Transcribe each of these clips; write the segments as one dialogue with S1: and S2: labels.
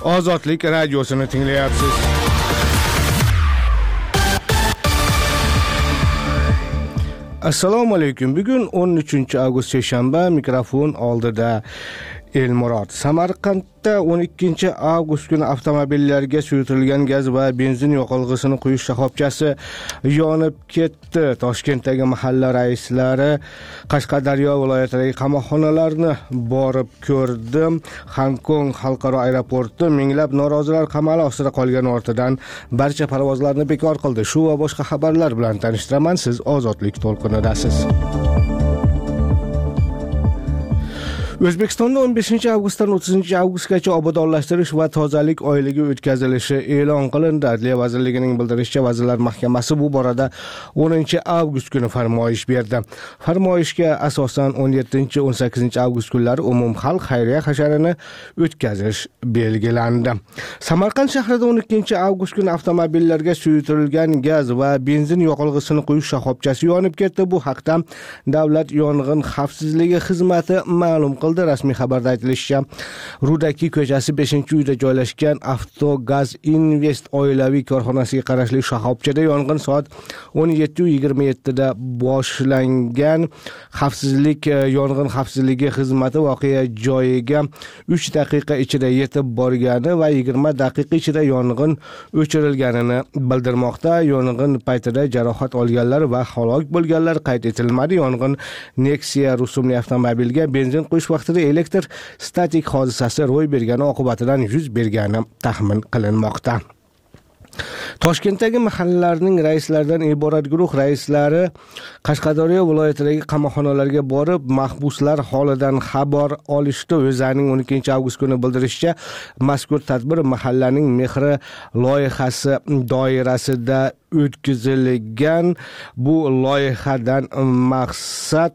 S1: Ozodlik radiosini tinglayapsiz. Assalomu alaykum. Bugun 13 avgust seshanba, mikrofon oldida Elmurod. Samarqandda 12 avgust kuni avtomobillarga suyultirilgan gaz va benzin yoqilg'isini quyish shoxobchasi yonib ketdi. Toshkentdagi mahalla raislari Qashqadaryo viloyatidagi qamoqxonalarni borib ko'rdi. Hankong xalqaro aeroporti minglab norozilar qamali ostida qolgani ortidan barcha parvozlarni bekor qildi. Shu va boshqa xabarlar bilan tanishtiraman. Siz Ozodlik to'lqinidasiz. O'zbekistonda 15 avgustdan 30 avgustgacha obodonlashtirish va tozalik oyligi o'tkazilishi e'lon qilindi. Adliya vazirligining bildirishicha, Vazirlar Mahkamasi bu borada 10 avgust kuni farmoyish berdi. Farmoyishga asosan 17-18 avgust kunlari umumxalq xayriya hasharini o'tkazish belgilandi. Samarqand shahrida 12 avgust kuni avtomobillarga suyultirilgan gaz va benzin yoqilg'isini quyish shoxobchasi yonib ketdi. Bu haqda Davlat yong'in xavfsizligi xizmati ma'lum qildi. Rasmiy xabarda aytilishicha, Rudaki ko'chasi 5-uyda joylashgan Avtogaz Invest oilaviy korxonasiga qarashli shoxobchada yong'in soat 17:27 da boshlangan. Yong'in xavfsizligi xizmati voqea joyiga 3 daqiqa ichida yetib borgani va 20 daqiqa ichida yong'in o'chirilganini bildirmoqda. Yong'in paytida jarohat olganlar va halok bo'lganlar qayd etilmadi. Yong'in Nexia rusumli avtomobilga benzin quyish vaqtida elektr statik hodisasi ro'y bergani oqibatidan yuz bergani taxmin qilinmoqda. Toshkentdagi mahallalarning raislaridan iborat guruh raislari Qashqadaryo viloyatidagi qamoqxonalarga borib, mahbuslar holidan xabar olishdi. O'zaning 12 avgust kuni bildirishicha, mazkur tadbir mahallaning mehri loyihasi doirasida o'tkazilgan. Bu loyihadan maqsad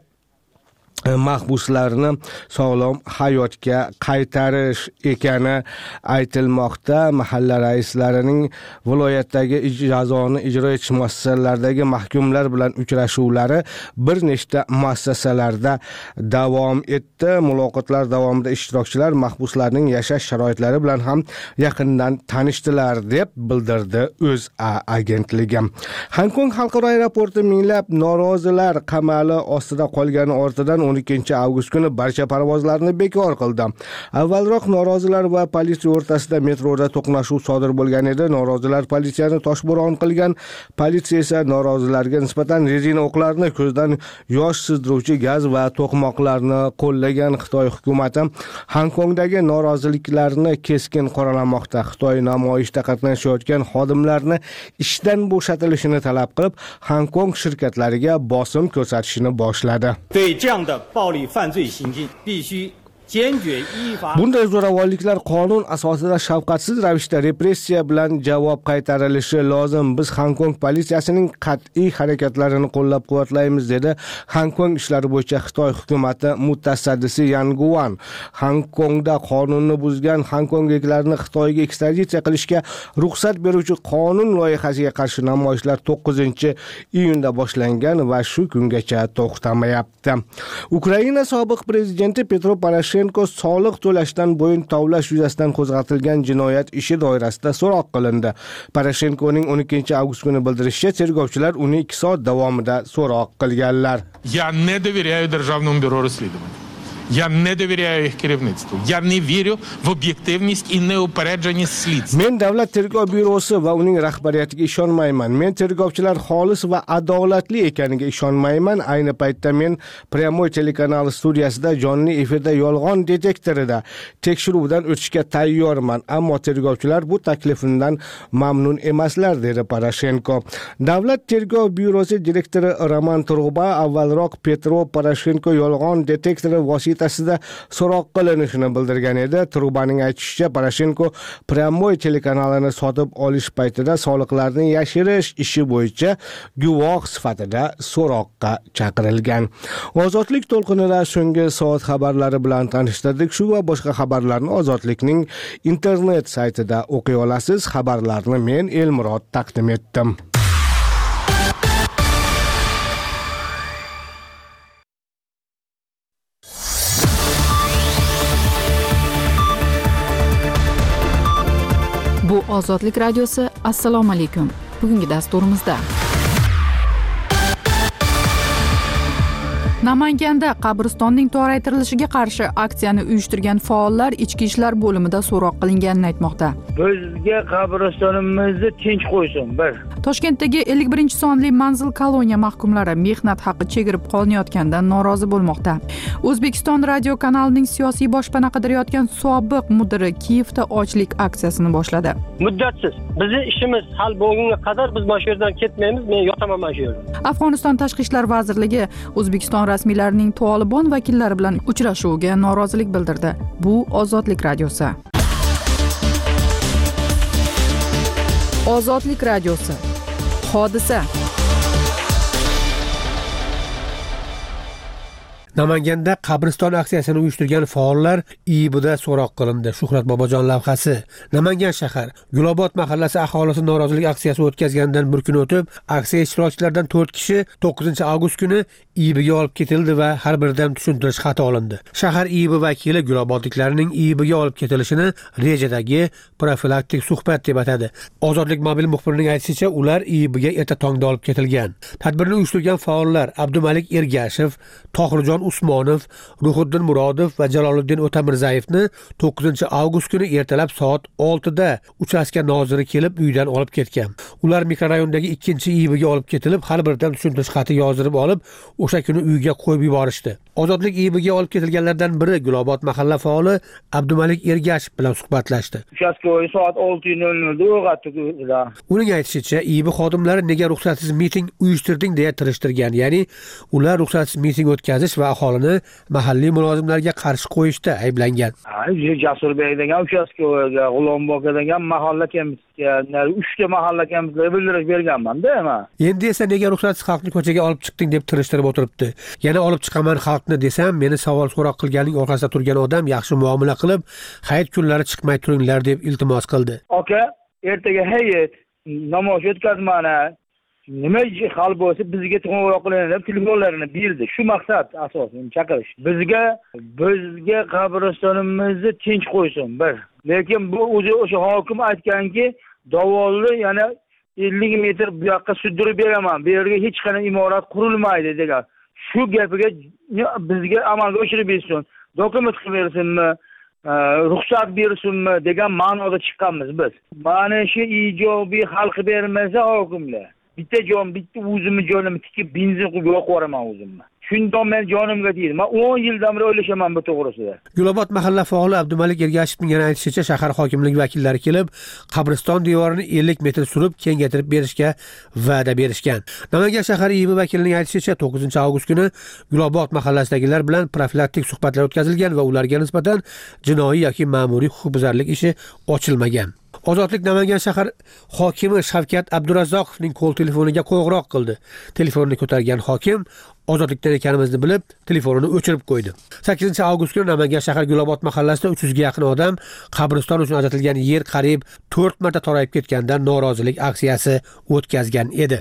S1: mahbuslarni sog'lom hayotga qaytarish ekani aytilmoqda. Mahalla raislarining viloyatdagi jazoni ijro etish muassasalaridagi mahkumlar bilan uchrashuvlari bir nechta muassasalarda davom etdi. Muloqotlar davomida ishtirokchilar mahbuslarning yashash sharoitlari bilan ham yaqindan tanishdilar deb bildirdi O'zA agentligi. Hankong xalqaro aeroporti minglab norozilar qamali ostida qolgani ortidan 12 avgust kuni barcha parvozlarni bekor qildi. Avvalroq norozilar va politsiya o'rtasida metroda to'qnashuv sodir bo'lgan edi. Norozilar politsiyani toshbo'ron qilgan. Politsiya esa norozilarga nisbatan rezina o'qlarni, ko'zdan yosh sizdiruvchi gaz va to'qmoqlarni qo'llagan. Xitoy hukumati Hankongdagi noroziliklarni keskin qoralamoqda. Xitoy namoyishda qatnashayotgan xodimlarni ishdan bo'shatilishini talab qilib, Hankong shirkatlariga bosim ko'rsatishni boshladi.
S2: 对这样的暴力犯罪行径必须
S1: Bunday zo'ravonliklar qonun asosida shafqatsiz ravishda repressiya bilan javob qaytarilishi lozim. Biz Hankong politsiyasining qat'iy harakatlarini qo'llab-quvvatlaymiz, dedi Hankong ishlari bo'yicha Xitoy hukumati mutasaddisi Yan Guan. Hankongda qonunni buzgan hankongliklarni Xitoyga ekstraditsiya qilishga ruxsat beruvchi qonun loyihasiga qarshi namoyishlar 9-iyunda boshlangan va shu kungacha to'xtamayapti. Ukraina sobiq prezidenti Petro Poroshenko soliq to'lashdan bo'yin tovlash yuzasidan qo'zg'atilgan jinoyat ishi doirasida so'roq qilindi. Poroshenkoning 12 avgust kuni bildirishicha, tergovchilar uni 2 soat davomida so'roq qilganlar.
S3: Я не довіряю Державному бюро розслідувань. Я не довіряю їх керівництву. Я не вірю в об'єктивність і неупередженість слідства.
S1: Men davlat tergov byurosi va uning rahbariyatiga ishonmayman. Men tergovchilar xolis va adolatli ekaniga ishonmayman. Ayni paytda men Pryamoy telekanali studiyasida jonli efirda yolg'on detektorida tekshiruvdan o'tishga tayyorman. Ammo tergovchilar bu taklifimdan mamnun emaslar, dedi Poroshenko. Davlat tergov byurosi direktori Roman Turg'ba avvalroq Petro Poroshenko yolg'on detektori vositasida so'roq qilinishini bildirgan edi. Turg'baning aytishicha, Poroshenko Pryamoy telekanalini sotib olish paytida soliqlarni yashirish ishi bo'yicha guvoh sifatida so'roqqa chaqirilgan. Ozodlik to'lqinida so'nggi soat xabarlari bilan tanishtirdik. Shu va boshqa xabarlarni Ozodlikning internet saytida o'qiy olasiz. Xabarlarni men Elmurod taqdim etdim.
S4: Bu Ozodlik radiosi. Assalomu alaykum. Bugungi dasturimizda Namanganda qabristonning toraytirilishiga qarshi aksiyani uyushtirgan faollar ichki ishlar bo'limida so'roq qilinganini aytmoqda.
S5: Bizga qabristonimizni tinch qo'ysin bir.
S4: Toshkentdagi 51-sonli manzil koloniya mahkumlari mehnat haqqi chegirib qolinayotganidan norozi bo'lmoqda. O'zbekiston radio kanalining siyosiy boshpana qidirayotgan sobiq mudiri Kiyevda ochlik aksiyasini boshladi.
S6: Muddatsiz. Bizning ishimiz hal bo'lgunga qadar biz mana shu yerdan ketmaymiz. Men yotaman mana shu yerda.
S4: Afg'oniston Tashqi ishlar vazirligi O'zbekiston rasmiylarining Tolibon vakillari bilan uchrashuviga norozilik bildirdi. Bu Ozodlik radiosi. Ozodlik radiosi. Hodisa.
S7: Namanganda qabriston aksiyasini uyushtirgan faollar IIBda so'roq qilindi. Shuhrat Bobojon lavhasi. Namangan shahar Gulobod mahallasi aholisi norozilik aksiyasi o'tkazgandan bir kun o'tib, aksiya ishtirokchilaridan 4 kishi 9-avgust kuni IIBga olib ketildi va har biridan tushuntirish xati olindi. Shahar IIB vakili Gulobodliklarning IIBga olib ketilishini rejadagi profilaktik suhbat deb atadi. Ozodlik mobil muxbirining aytishicha, ular IIBga erta tongda olib ketilgan. Tadbirni uyushtirgan faollar Abdumalik Ergashev, Tohirjon Usmonov, Ruhiddin Murodov va Jaloliddin O'tamirzayevni 9-avgust kuni ertalab soat 6 da uchastka noziri kelib uydan olib ketgan. Ular mikrorayondagi 2-IIBga olib ketilib, har biridan tushuntirish xati yozdirib olib, o'sha kuni uyga qo'yib yuborishdi. Ozodlik IIBga olib ketilganlardan biri Gulobod mahalla faoli Abdumalik Ergashev bilan suhbatlashdi.
S5: Uchastkovoy soat 6:00 da o'g'atdi.
S7: Uning aytishicha, IIB xodimlari nega ruxsatsiz miting uyushtirding deya tirishtirgan. Ya'ni ular ruxsatsiz miting o'tkazish va aholini mahalliy mulozimlarga qarshi qo'yishda ayblangan.
S5: Jasurbek degan uchastkovoyga, G'ulombok degan mahalla komissiyasiga, 3 ta mahalla komissiyasiga bildirish berganman-da men.
S7: Endi esa nega ruxsatsiz xalqni ko'chaga olib chiqding deb tirishtirib o'tiribdi. Yana olib chiqaman xalqni desam, meni savol so'roq qilganing orqasida turgan odam yaxshi muomala qilib, hayit kunlari chiqmay turinglar deb iltimos qildi.
S5: Aka, ertaga hayit namoz o'tkazmani nima hal bo'lsa bizga qo'ng'iroq qiling deb telefonlarini berdi. Shu maqsad asosan chaqirish. Bizga qabristonimizni tinch qo'ysin bir. Lekin bu o'zi o'sha hokim aytganki, davolni yana 50 metr bu yoqqa sudrab beraman. Bu yerga hech qanday imorat qurilmaydi degan. Shu gapiga bizga amalga oshirib bersin. Dokument qilib bersinmi? Ruxsat bersinmi degan ma'noda chiqqanmiz biz. Mana shu ijobiy hal qilib bermasa hokimlar bitta o'zimni jonimni tikib benzin quyib yoqib yuboraman o'zimni. Shundan men jonimga tegdi. Men 10 yildan beri o'ylashaman bu to'g'risida.
S7: Gulobod mahalla faoli Abdumalik Ergashevning yana aytishicha, shahar hokimligi vakillari kelib, qabriston devorini 50 metr surib kengaytirib berishga va'da berishgan. Namangan shahar IIB vakilining aytishicha, 9-avgust kuni Gulobod mahallasidagilar bilan profilaktik suhbatlar o'tkazilgan va ularga nisbatan jinoiy yoki ma'muriy huquqbuzarlik ishi ochilmagan. Ozodlik Namangan shahar hokimi Shavkat Abdurazzoqovning qo'l telefoniga qo'ng'iroq qildi. Telefonni ko'targan hokim ozodlikdan ekanimizni bilib, telefonini o'chirib qo'ydi. 8-avgust kuni Namangan shahar Gulobod mahallasida 300 ga yaqin odam qabriston uchun ajratilgan yer qariyb 4 marta torayib ketgandan norozilik aksiyasi o'tkazgan edi.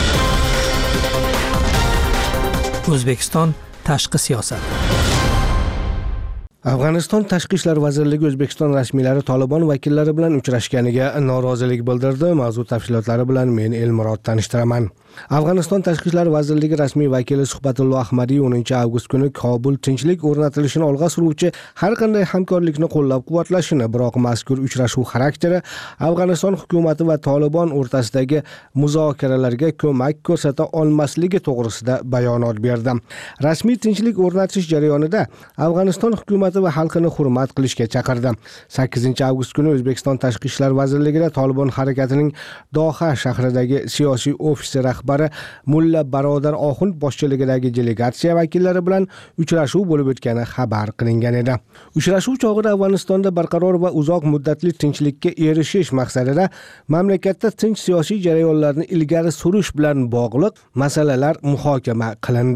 S8: O'zbekiston tashqi siyosat.
S1: Afg'oniston Tashqi ishlar vazirligi O'zbekiston rasmiylari Tolibon vakillari bilan uchrashganiga norozilik bildirdi. Mavzu tafsilotlari bilan men Elmurod tanishtiraman. Afg'oniston Tashqi ishlar vazirligi rasmiy vakili Suhbatullo Ahmadiy 10-avgust kuni Kobul tinchlik o'rnatilishini olg'a suruvchi har qanday hamkorlikni qo'llab-quvvatlashini, biroq mazkur uchrashuv xarakteri Afg'oniston hukumati va Tolibon o'rtasidagi muzokaralarga ko'mak ko'rsata olmasligi to'g'risida bayonot berdi. Rasmiy tinchlik o'rnatish jarayonida Afg'oniston hukumati va xalqini hurmat qilishga chaqirdi. 8-avgust kuni O'zbekiston Tashqi ishlar vazirligida Tolibon harakatining Doha shahridagi siyosiy ofisi rahbari Mulla Barodar Oxund boshchiligidagi delegatsiya vakillari bilan uchrashuv bo'lib o'tgani xabar qilingan edi. Uchrashuv chog'ida Afg'onistonda barqaror va uzoq muddatli tinchlikka erishish maqsadida mamlakatda tinch siyosiy jarayonlarni ilgari surish bilan bog'liq masalalar muhokama qilindi.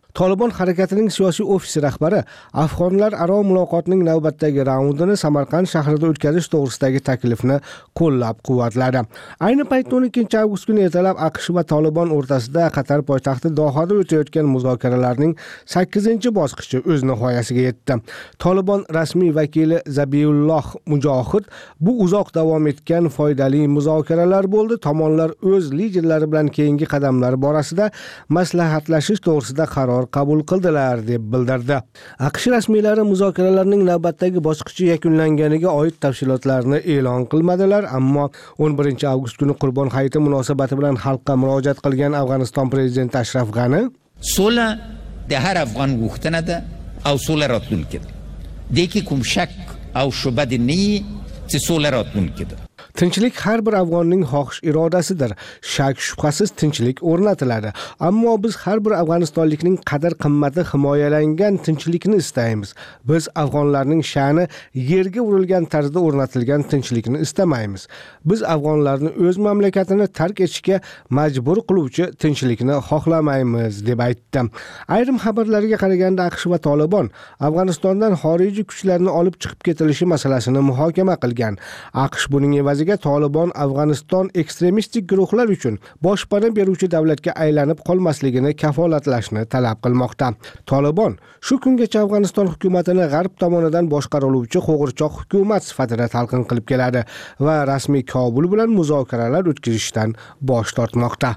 S1: Tolibon harakatining siyosiy ofisi rahbari afg'onlar aro muloqotning navbatdagi raundini Samarqand shahrida o'tkazish to'g'risidagi taklifni qo'llab-quvvatladi. Ayni paytda 12 avgust kuni ertalab AQSh va Tolibon o'rtasida Qatar poytaxti Dohada o'tayotgan muzokaralarning 8-bosqichi o'z nihoyasiga yetdi. Tolibon rasmiy vakili Zabihulloh Mujohid bu uzoq davom etgan foydali muzokaralar bo'ldi. Tomonlar o'z liderlari bilan keyingi qadamlar borasida maslahatlashish to'g'risida qaror qabul qildilar deb bildirdi. AQSh rasmiylari muzokaralarning navbatdagi bosqichi yakunlanganiga oid tafsilotlarni e'lon qilmadilar, ammo 11 avgust kuni Qurbon hayiti munosabati bilan xalqqa murojaat qilgan Afg'oniston prezidenti Ashraf G'ani
S9: so'la de har afg'on g'uxtanada او so'la ratun kid. Deki kum shak او shubha ni si so'la ratun kid.
S1: Tinchlik har bir afg'onning xohish irodasidir. Shak shubhasiz tinchlik o'rnatiladi. Ammo biz har bir afg'onistonlikning qadr-qimmati himoyalangan tinchlikni istaymiz. Biz afg'onlarning sha'ni yerga urilgan tarzda o'rnatilgan tinchlikni istamaymiz. Biz afg'onlarni o'z mamlakatini tark etishga majbur qiluvchi tinchlikni xohlamaymiz deb aytdi. Ayrim xabarlarga qaraganda AQSh va Tolibon Afg'onistondan xorijiy kuchlarni olib chiqib ketilishi masalasini muhokama qilgan. AQSh buning evaziga Tolibon Afg'oniston ekstremistik guruhlar uchun boshpana beruvchi davlatga aylanib qolmasligini kafolatlashni talab qilmoqda. Tolibon shu kungacha Afg'oniston hukumatini g'arb tomonidan boshqariluvchi qo'g'irchoq hukumat sifatida talqin qilib keladi va rasmiy Kobul bilan muzokaralar o'tkazishdan bosh tortmoqda.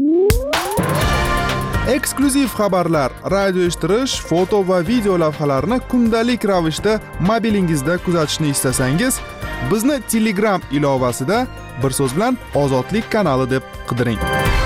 S10: Eksklyuziv xabarlar, radio eshittirish, foto va video lavhalarni kundalik ravishda mobilingizda kuzatishni istasangiz, bizni Telegram ilovasida bir so'z bilan Ozodlik kanali deb qidiring.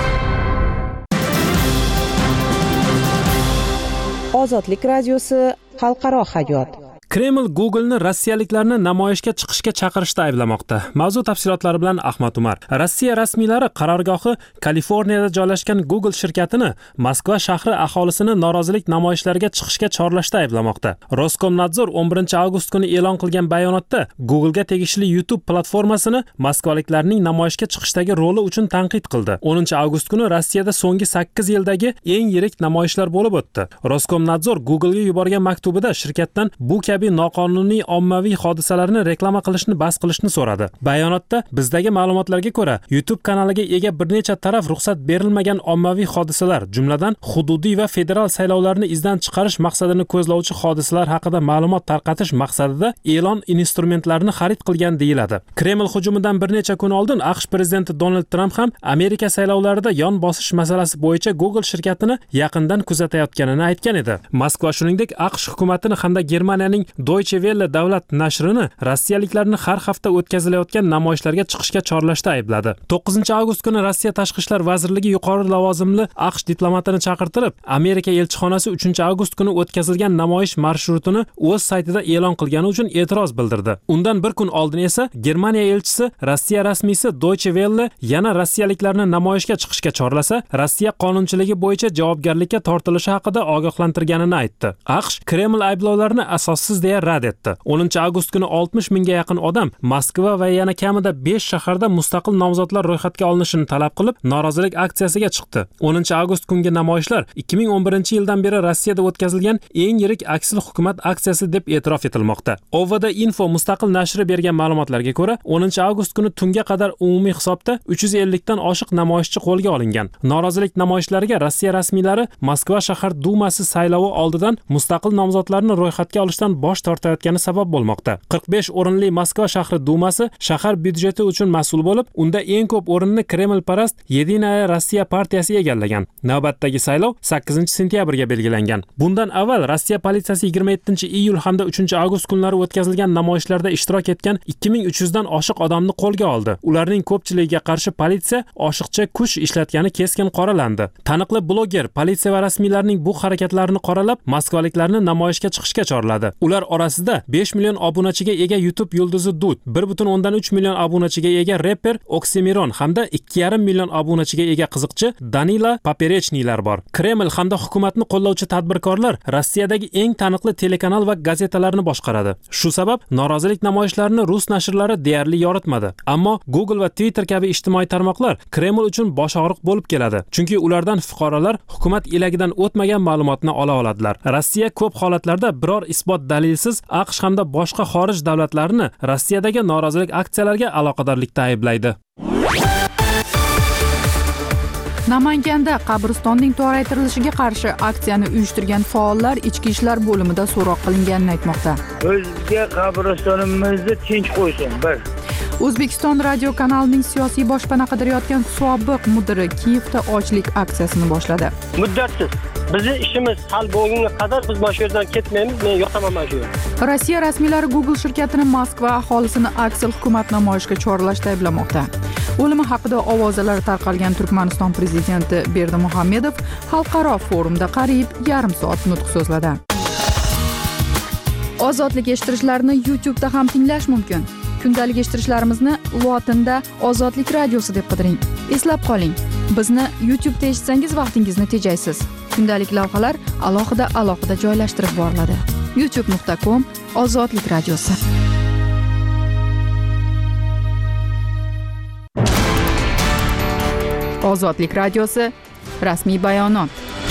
S11: Ozodlik radiosi xalqaro hayot.
S12: Kreml Google'ni rossiyaliklarni namoyishga chiqishga chaqirishda ayblamoqda. Mavzu tafsilotlari bilan Ahmad Umar. Rossiya rasmiylari qarorgohi Kaliforniyada joylashgan Google shirkatini Moskva shahri aholisini norozilik namoyishlariga chiqishga chorlashda ayblamoqda. Roskomnadzor 11 avgust kuni e'lon qilgan bayonotda Google'ga tegishli YouTube platformasini moskvaliklarning namoyishga chiqishdagi roli uchun tanqid qildi. 10 avgust kuni Rossiyada so'nggi 8 yildagi eng yirik namoyishlar bo'lib o'tdi. Roskomnadzor Google'ga yuborgan maktubida shirkatdan bu kabi noqonuniy ommaviy hodisalarni reklama qilishni bas qilishni so'radi. Bayonotda bizdagi ma'lumotlarga ko'ra, YouTube kanaliga ega bir necha taraf ruxsat berilmagan ommaviy hodisalar, jumladan hududiy va federal saylovlarni izdan chiqarish maqsadini ko'zlovchi hodisalar haqida ma'lumot tarqatish maqsadida e'lon instrumentlarini xarid qilgan deyiladi. Kreml hujumidan bir necha kun oldin AQSh prezidenti Donald Trump ham Amerika saylovlarida yon bosish masalasi bo'yicha Google shirkatini yaqindan kuzatayotganini aytgan edi. Moskva shuningdek AQSh hukumatini hamda Germaniyaning Deutsche Welle davlat nashrini rossiyaliklarni har hafta o'tkazilayotgan namoyishlarga chiqishga chorlashda aybladi. 9 avgust kuni Rossiya Tashqi ishlar vazirligi yuqori lavozimli AQSh diplomatini chaqirtirib, Amerika elchixonasi 3 avgust kuni o'tkazilgan namoyish marshrutini o'z saytida e'lon qilgani uchun e'tiroz bildirdi. Undan bir kun oldin esa Germaniya elchisi Rossiya rasmiysi Deutsche Welle yana rossiyaliklarni namoyishga chiqishga chorlasa, Rossiya qonunchiligi bo'yicha javobgarlikka tortilishi haqida ogohlantirganini aytdi. AQSh Kreml ayblovlarini asossiz deya rad etdi. 10 avgust kuni 60 mingga yaqin odam Moskva va yana kamida 5 shaharda mustaqil nomzodlar ro'yxatga olinishini talab qilib, norozilik aksiyasiga chiqdi. 10 avgust kungi namoyishlar 2011-yildan beri Rossiyada o'tkazilgan eng yirik aksil hukumat aksiyasi deb e'tirof etilmoqda. OVD Info mustaqil nashri bergan ma'lumotlarga ko'ra, 10 avgust kuni tunga qadar umumiy hisobda 350 dan oshiq namoyishchi qo'lga olingan. Norozilik namoyishlariga Rossiya rasmiylari Moskva shahar dumasi saylovi oldidan mustaqil nomzodlarni ro'yxatga olishdan bosh tortayotgani sabab bo'lmoqda. 45 o'rinli Moskva shahri dumasi shahar byudjeti uchun mas'ul bo'lib, unda eng ko'p o'rinni Kreml parast Yedinaya Rossiya partiyasi egallagan. Navbatdagi saylov 8-sentyabrga belgilangan. Bundan avval Rossiya politsiyasi 27-iyul hamda 3-avgust kunlari o'tkazilgan namoyishlarda ishtirok etgan 2300 dan oshiq odamni qo'lga oldi. Ularning ko'pchiligiga qarshi politsiya oshiqcha kuch ishlatgani keskin qoralandi. Taniqli bloger politsiya va rasmiylarning bu harakatlarini qoralab, moskvaliklarni namoyishga chiqishga chorladi. Ular Ular orasida 5 million obunachiga ega YouTube yulduzi Dud, 1.3 million obunachiga ega reper Oksimiron hamda 2,5 million obunachiga ega qiziqchi Danila Poperechnilar bor. Kreml hamda hukumatni qo'llovchi tadbirkorlar Rossiyadagi eng taniqli telekanal va gazetalarni boshqaradi. Shu sabab norozilik namoyishlarini rus nashrlari deyarli yoritmadi. Ammo Google va Twitter kabi ijtimoiy tarmoqlar Kreml uchun bosh og'riq bo'lib keladi. Chunki ulardan fuqarolar hukumat elagidan o'tmagan ma'lumotni ola oladilar. Rossiya ko'p holatlarda biror isbot dalilsiz AQSh hamda boshqa xorij davlatlarini Rossiyadagi norozilik aksiyalariga aloqadorlikda ayblaydi.
S4: Namanganda qabristonning toraytirilishiga qarshi aksiyani uyushtirgan faollar ichki ishlar bo'limida so'roq qilinganini aytmoqda.
S5: Bizga qabristonimizni tinch qo'ysin. Bir
S4: O'zbekiston radio kanalining siyosiy boshpana qidirayotgan sobiq mudiri Kiyevda ochlik aksiyasini boshladi.
S6: Muddatsiz. Bizning ishimiz hal bo'lgunga qadar biz mana shu yerdan ketmaymiz. Men yotaman mana shu yerda.
S4: Rossiya rasmiylari Google shirkatini Moskva aholisini aksiyal hukumat namoyishga chorlashda ayblamoqda. O'limi haqida ovozalar tarqalgan Turkmaniston prezidenti Berdimuhamedov xalqaro forumda qariyb yarim soat nutq so'zladi. Ozodlik eshittirishlarni YouTube'da ham tinglash mumkin. Kundalik eshittirishlarimizni lotinda Ozodlik radiosi deb qidiring. Eslab qoling, bizni YouTube'da eshitsangiz vaqtingizni tejaysiz. Kundalik lavhalar alohida joylashtirib boriladi. youtube.com Ozodlik radiosi. Ozodlik radiosi rasmiy bayonot.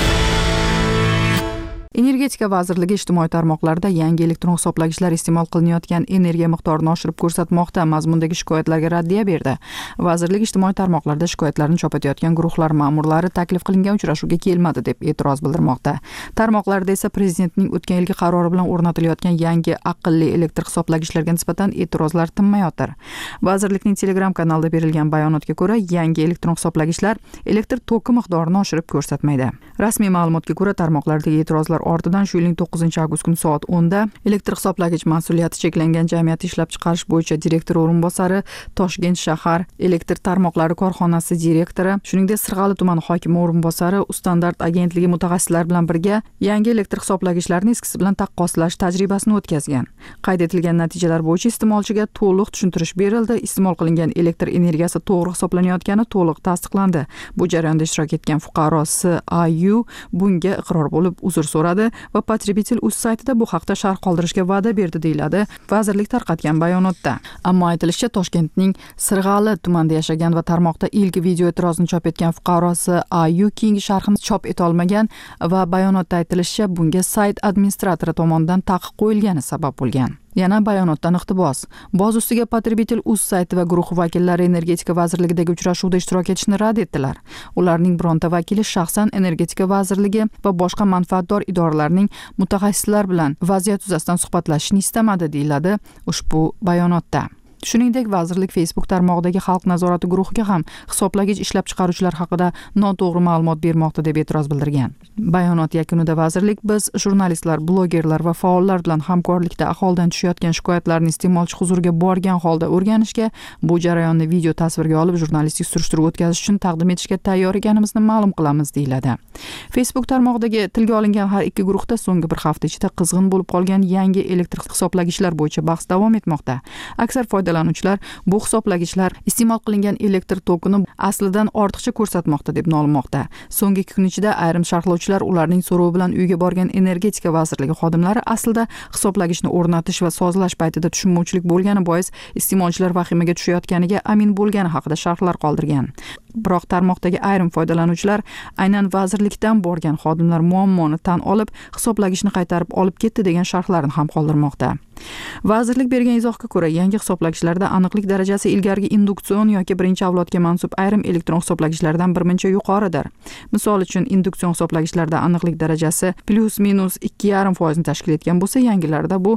S4: Energetika vazirligi ijtimoiy tarmoqlarda yangi elektron hisoblagichlar iste'mol qilinayotgan energiya miqdorini oshirib ko'rsatmoqda mazmundagi shikoyatlarga raddiya berdi. Vazirlik ijtimoiy tarmoqlarda shikoyatlarni chop etayotgan guruhlar ma'murlari taklif qilingan uchrashuvga kelmadi deb e'tiroz bildirmoqda. Tarmoqlarda esa prezidentning o'tgan yilgi qarori bilan o'rnatilayotgan yangi aqlli elektr hisoblagichlarga nisbatan e'tirozlar tinmayotir. Vazirlikning Telegram kanalida berilgan bayonotga ko'ra, yangi elektron hisoblagichlar elektr toki miqdorini oshirib ko'rsatmaydi. Rasmiy ma'lumotga ko'ra, tarmoqlardagi e'tirozlar ortidan shu yilning 9-avgust kuni soat 10 da elektr hisoblagich mas'uliyati cheklangan jamiyati ishlab chiqarish bo'yicha direktor o'rinbosari, Toshkent shahar elektr tarmoqlari korxonasi direktori, shuningdek Sirg'ali tumani hokimi o'rinbosari Ustandart agentligi mutaxassislari bilan birga yangi elektr hisoblagichlarni eskisi bilan taqqoslash tajribasini o'tkazgan. Qayd etilgan natijalar bo'yicha iste'molchiga to'liq tushuntirish berildi. Iste'mol qilingan elektr energiyasi to'g'ri hisoblanayotgani to'liq tasdiqlandi. Bu jarayonda ishtirok etgan fuqaro SAU bunga iqror bo'lib uzr so'radi va Potribitel o'z saytida bu haqda sharh qoldirishga va'da berdi, deyiladi vazirlik tarqatgan bayonotda. Ammo aytilishicha, Toshkentning Sirg'ali tumanida yashagan va tarmoqda ilk video e'tirozini chop etgan fuqarosi AU keyingi sharhini chop eta olmagan va bayonotda aytilishicha, bunga sayt administratori tomonidan taqiq qo'yilgani sabab bo'lgan. Yana bayonotdan iqtibos. Boz ustiga Potribitel uz sayti va guruh vakillari energetika vazirligidagi uchrashuvda ishtirok etishni rad etdilar. Ularning bironta vakili shaxsan energetika vazirligi va boshqa manfaatdor idoralarning mutaxassislar bilan vaziyat yuzasidan suhbatlashishni istamadi, deyiladi ushbu bayonotda. Shuningdek, vazirlik Facebook tarmog'idagi xalq nazorati guruhiga ham hisoblagich ishlab chiqaruvchilar haqida noto'g'ri ma'lumot bermoqda deb e'tiroz bildirgan. Bayonot yakunida vazirlik biz jurnalistlar, blogerlar va faollar bilan hamkorlikda aholidan tushayotgan shikoyatlarni iste'molchi huzuriga borgan holda o'rganishga, bu jarayonni video tasvirga olib jurnalistik surishtiruv o'tkazish uchun taqdim etishga tayyor ekanimizni ma'lum qilamiz, deyiladi. Facebook tarmog'idagi tilga olingan har ikki guruhda so'nggi bir hafta ichida qizg'in bo'lib qolgan yangi elektr hisoblagichlar bo'yicha bahs davom etmoqda. Aksar foydalanuvchilar bu hisoblagichlar iste'mol qilingan elektr tokini aslidan ortiqcha ko'rsatmoqda deb nolimoqda. So'nggi 2 kun ichida ayrim sharhlovchilar ularning so'rovi bilan uyga borgan energetika vazirligi xodimlari aslida hisoblagichni o'rnatish va sozlash paytida tushunmovchilik bo'lgani bois iste'molchilar vahimaga tushayotganiga amin bo'lgani haqida sharhlar qoldirgan. Biroq tarmoqdagi ayrim foydalanuvchilar aynan vazirlikdan borgan xodimlar muammoni tan olib, hisoblagichni qaytarib olib ketdi degan sharhlarni ham qoldirmoqda. Vazirlik bergan izohga ko'ra, yangi hisoblagichlarda aniqlik darajasi ilgarigi induksion yoki birinchi avlodga mansub ayrim elektron hisoblagichlardan birmuncha yuqoridir. Misol uchun, induksion hisoblagichlarda aniqlik darajasi +-2,5% ni tashkil etgan bo'lsa, yangilarda bu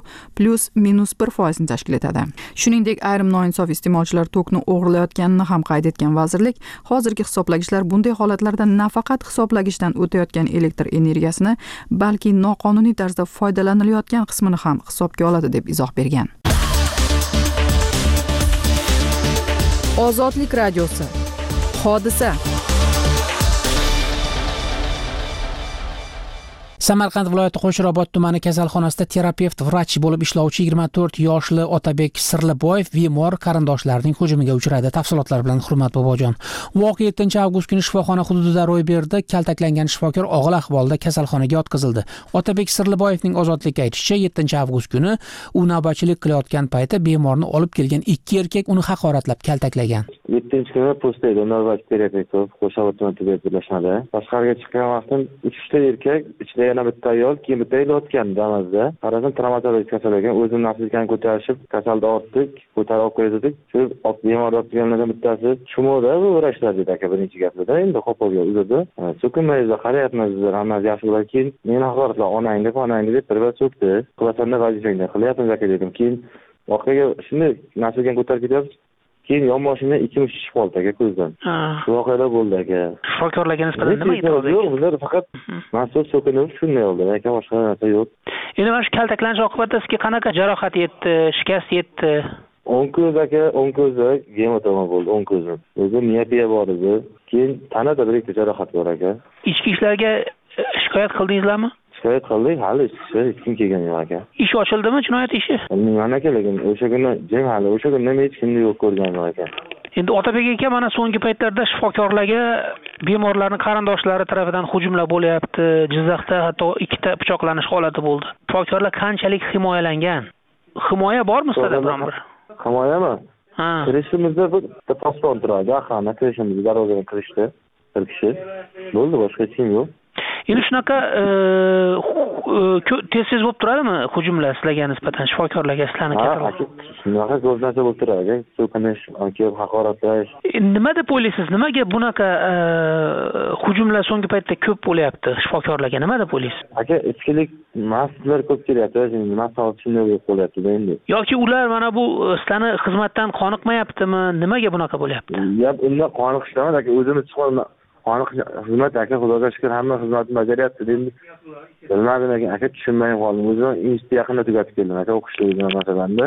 S4: +-1% ni tashkil etadi. Shuningdek, ayrim noinsof iste'molchilar tokni o'g'irlayotganini ham qayd etgan vazirlik, hozirgi hisoblagichlar bunday holatlarda nafaqat hisoblagichdan o'tayotgan elektr energiyasini, balki noqonuniy tarzda foydalanilayotgan qismini ham hisobga oladi deb izoh bergan. Ozodlik radiosi. Hodisa.
S8: Samarqand viloyati Qo'shrobod tumani kasalxonasida terapevt vrach bo'lib ishlovchi 24 yoshli Otabek Sirliboyev bemor qarindoshlarining hujumiga uchradi. Tafsilotlar bilan Hurmat Bobojon. Voqea 7-avgust kuni shifoxona hududida ro'y berdi. Kaltaklangan shifokor og'ir ahvolda kasalxonaga yotqizildi. Otabek Sirliboyevning ozodlikka aytishicha, 7-avgust kuni u navbatchilik qilayotgan paytda bemorni olib kelgan ikki erkak uni haqoratlab kaltaklagan.
S13: 7-kuni postda navbat terapevt Qo'shrobod tumani birlashmada. Tashqariga chiqqan vaqtim 3 ta erkak, ichida yana bitta ayol, keyin bitta ayol o'tgan damazda. Qarasam travmatologik kasal ekan. O'zim nafslikani ko'tarishib, kasalni ortdik, ko'tarib olib keldik. Shu bemor yotganlardan bittasi shumoda bu vrachlar dedi aka birinchi gapida. Endi qo'polga uzadi. So'kinmaysiz, qarayapmiz, hammasi yaxshi bo'ladi. Keyin meni haqoratlar onang deb birva so'kdi. Qilasanda vazifangni qilyapmiz aka dedim. Keyin voqeaga shunday nafslikani ko'tarib ketyapmiz. Keyin yon mashina 2 mush tushib qoldi aka ko'zdan. Shu voqealar bo'ldi aka.
S14: Shifokorlarga nisbatan nima aytdi?
S13: Yo'q, ular faqat mas'ul so'kinib shunday oldi aka, boshqa narsa yo'q.
S14: Endi mana shu kaltaklanish oqibatida sizga qanaqa jarohat yetdi, shikast yetdi?
S13: O'ng ko'z aka, o'ng ko'zda gematoma bo'ldi, o'ng ko'zim. O'zi miyopiya bor edi. Keyin tanada bir ikkita jarohat bor aka.
S14: Ichki ishlarga shikoyat qildingizlarmi?
S13: Shikoyat qildik, hali hech kim kelgan yo'q aka.
S14: Ish ochildimi, jinoyat ishi?
S13: Bilmayman aka, lekin o'sha kuni jang hali, o'sha kunda men hech kimni yo'q ko'rganim aka.
S14: Endi Otabek aka mana so'nggi paytlarda shifokorlarga bemorlarning qarindoshlari tomonidan hujumlar bo'lyapti. Jizzaxda hatto 2 ta pichoqlanish holati bo'ldi. Shifokorlar qanchalik himoyalangan? Himoya bormi sizda biron bir?
S13: Himoyami?
S14: Ha.
S13: Kirishimizda bir poston turadi, ahana kirishimizda darvozadan kirishdi. Bir kishi. Bo'ldi, boshqa hech kim yo'q.
S14: Endi shunaqa tez bo'lib turadimi hujumlar sizlarga nisbatan shifokorlarga sizlarni kasalxonaga?
S13: Shunaqa ko'p narsa bo'lib turadi. So'kinish, kelib haqoratlash.
S14: Nima deb o'ylaysiz? Nimaga bunaqa hujumlar so'nggi paytda ko'p bo'lyapti shifokorlarga? Nima deb o'ylaysiz?
S13: Aka, ichkilik mas'ullar ko'p kelyapti, mas'ul shunday bo'lib qolyapti endi.
S14: Yoki ular mana bu sizlarni xizmatdan qoniqmayaptimi? Nimaga bunaqa bo'lyapti?
S13: Gap undan qoniqishdan aka, o'zimiz chiqib xizmat aka, xudoga shukr hamma xizmatni bajaryapti endi. Bilmadim aka, tushunmay qoldim. O'zim institutga yaqinda tugatib keldim aka, o'qishda o'zim masalanda.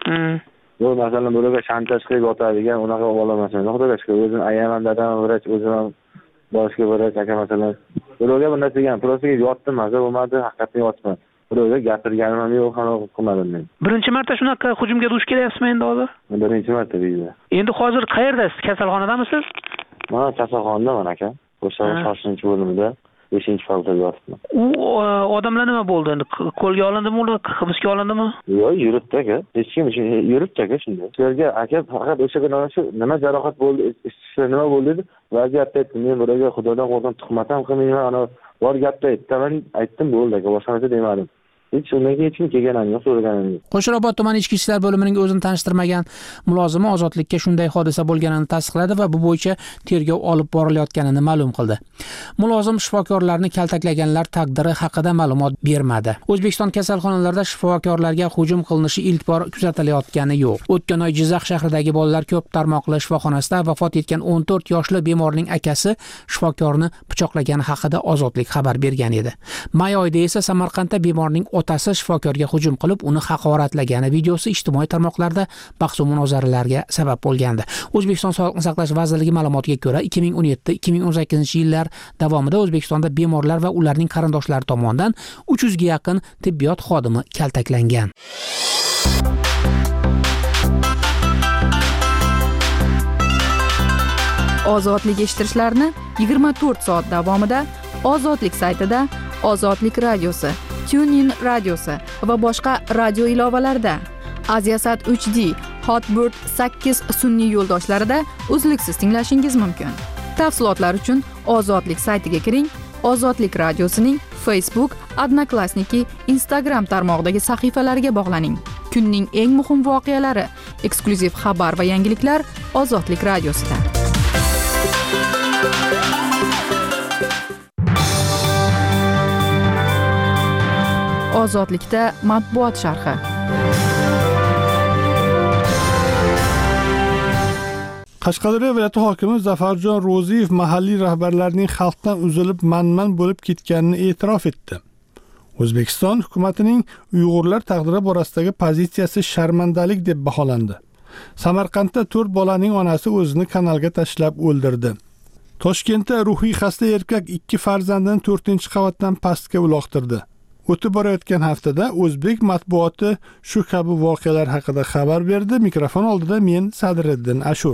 S13: Bu masalan bularga shantaj qilib yotadigan unaqa olamasan. Xudoga shukr o'zim ayyaman dadam vrach, o'zim ham boshqa vrach aka masalan. Bularga bir narsa degan, prostaga yotdim, maza bo'lmadi, haqiqatdan yotdim. Bularga gapirganim ham yo'q, ham qilmadim men.
S14: Birinchi marta shunaqa hujumga duch kelyapsizmi endi hozir?
S13: Birinchi marta deydi.
S14: Endi hozir qayerdasiz? Kasalxonadamisiz?
S13: Mana kasalxonaman aka. Qo'shrobod shoshilinch bo'limida 5-qavatda yotibman.
S14: U odamlar nima bo'ldi endi? Qo'lga olindimi, ular hibsga olindimi?
S13: Yo'q, yuribdi aka. Hech kim yuribdi aka shunday. Sizlarga aka faqat o'sha kuni shu nima jarohat bo'ldi, nima bo'ldi deb vaziyatda aytdim. Men bularga xudodan qo'rqib tuhmat ham qilmayman, ana bor gapda aytdim bo'ldi aka, boshqa narsa demadim. Hech kim kelganim yo'q, so'raganim yo'q.
S8: Qo'shrobod tumani ichki ishlar bo'limining o'zini tanishtirmagan mulozimi ozodlikka shunday hodisa bo'lganini tasdiqladi va bu bo'yicha tergov olib borilayotganini ma'lum qildi. Mulozim shifokorlarni kaltaklaganlar taqdiri haqida ma'lumot bermadi. O'zbekiston kasalxonalarida shifokorlarga hujum qilinishi ilk bor kuzatilayotgani yo'q. O'tgan oy Jizzax shahridagi bolalar ko'p tarmoqli shifoxonasida vafot etgan 14 yoshli bemorning akasi shifokorni pichoqlagani haqida Ozodlik xabar bergan edi. May oyida esa Samarqandda bemorning otasi shifokorga hujum qilib, uni haqoratlagani videosi ijtimoiy tarmoqlarda bahs va munozaralarga sabab bo'lgandi. O'zbekiston Sog'liqni saqlash vazirligi ma'lumotiga ko'ra, 2017-2018 yillar davomida O'zbekistonda bemorlar va ularning qarindoshlari tomonidan 300 ga yaqin tibbiyot xodimi kaltaklangan.
S4: Ozodlik eshittirishlarni 24 soat davomida Ozodlik saytida, Ozodlik radiosi, TuneIn radiosi va boshqa radio ilovalarda, Aziasat 3D, Hotbird 8 sun'iy yo'ldoshlarida uzluksiz tinglashingiz mumkin. Tafsilotlar uchun Ozodlik saytiga kiring. Ozodlik radiosining Facebook, Odnoklassniki, Instagram tarmog'idagi sahifalariga bog'laning. Kunning eng muhim voqealari, eksklyuziv xabar va yangiliklar Ozodlik radiosida. Ozodlikda matbuot sharhi.
S15: Qashqadaryo viloyati hokimi Zafarjon Ro'ziyev mahalliy rahbarlarning xalqdan uzilib manman bo'lib ketganini e'tirof etdi. O'zbekiston hukumatining Uyg'urlar taqdiri borasidagi pozitsiyasi sharmandalik deb baholandi. Samarqandda 4 bolaning onasi o'zini kanalga tashlab o'ldirdi. Toshkentda ruhiy xasta erkak 2 farzandini 4-qavatdan pastga uloqtirdi. O'tib borayotgan haftada o'zbek matbuoti shu kabi voqealar haqida xabar berdi. Mikrofon oldida men Sadriddin Ashur.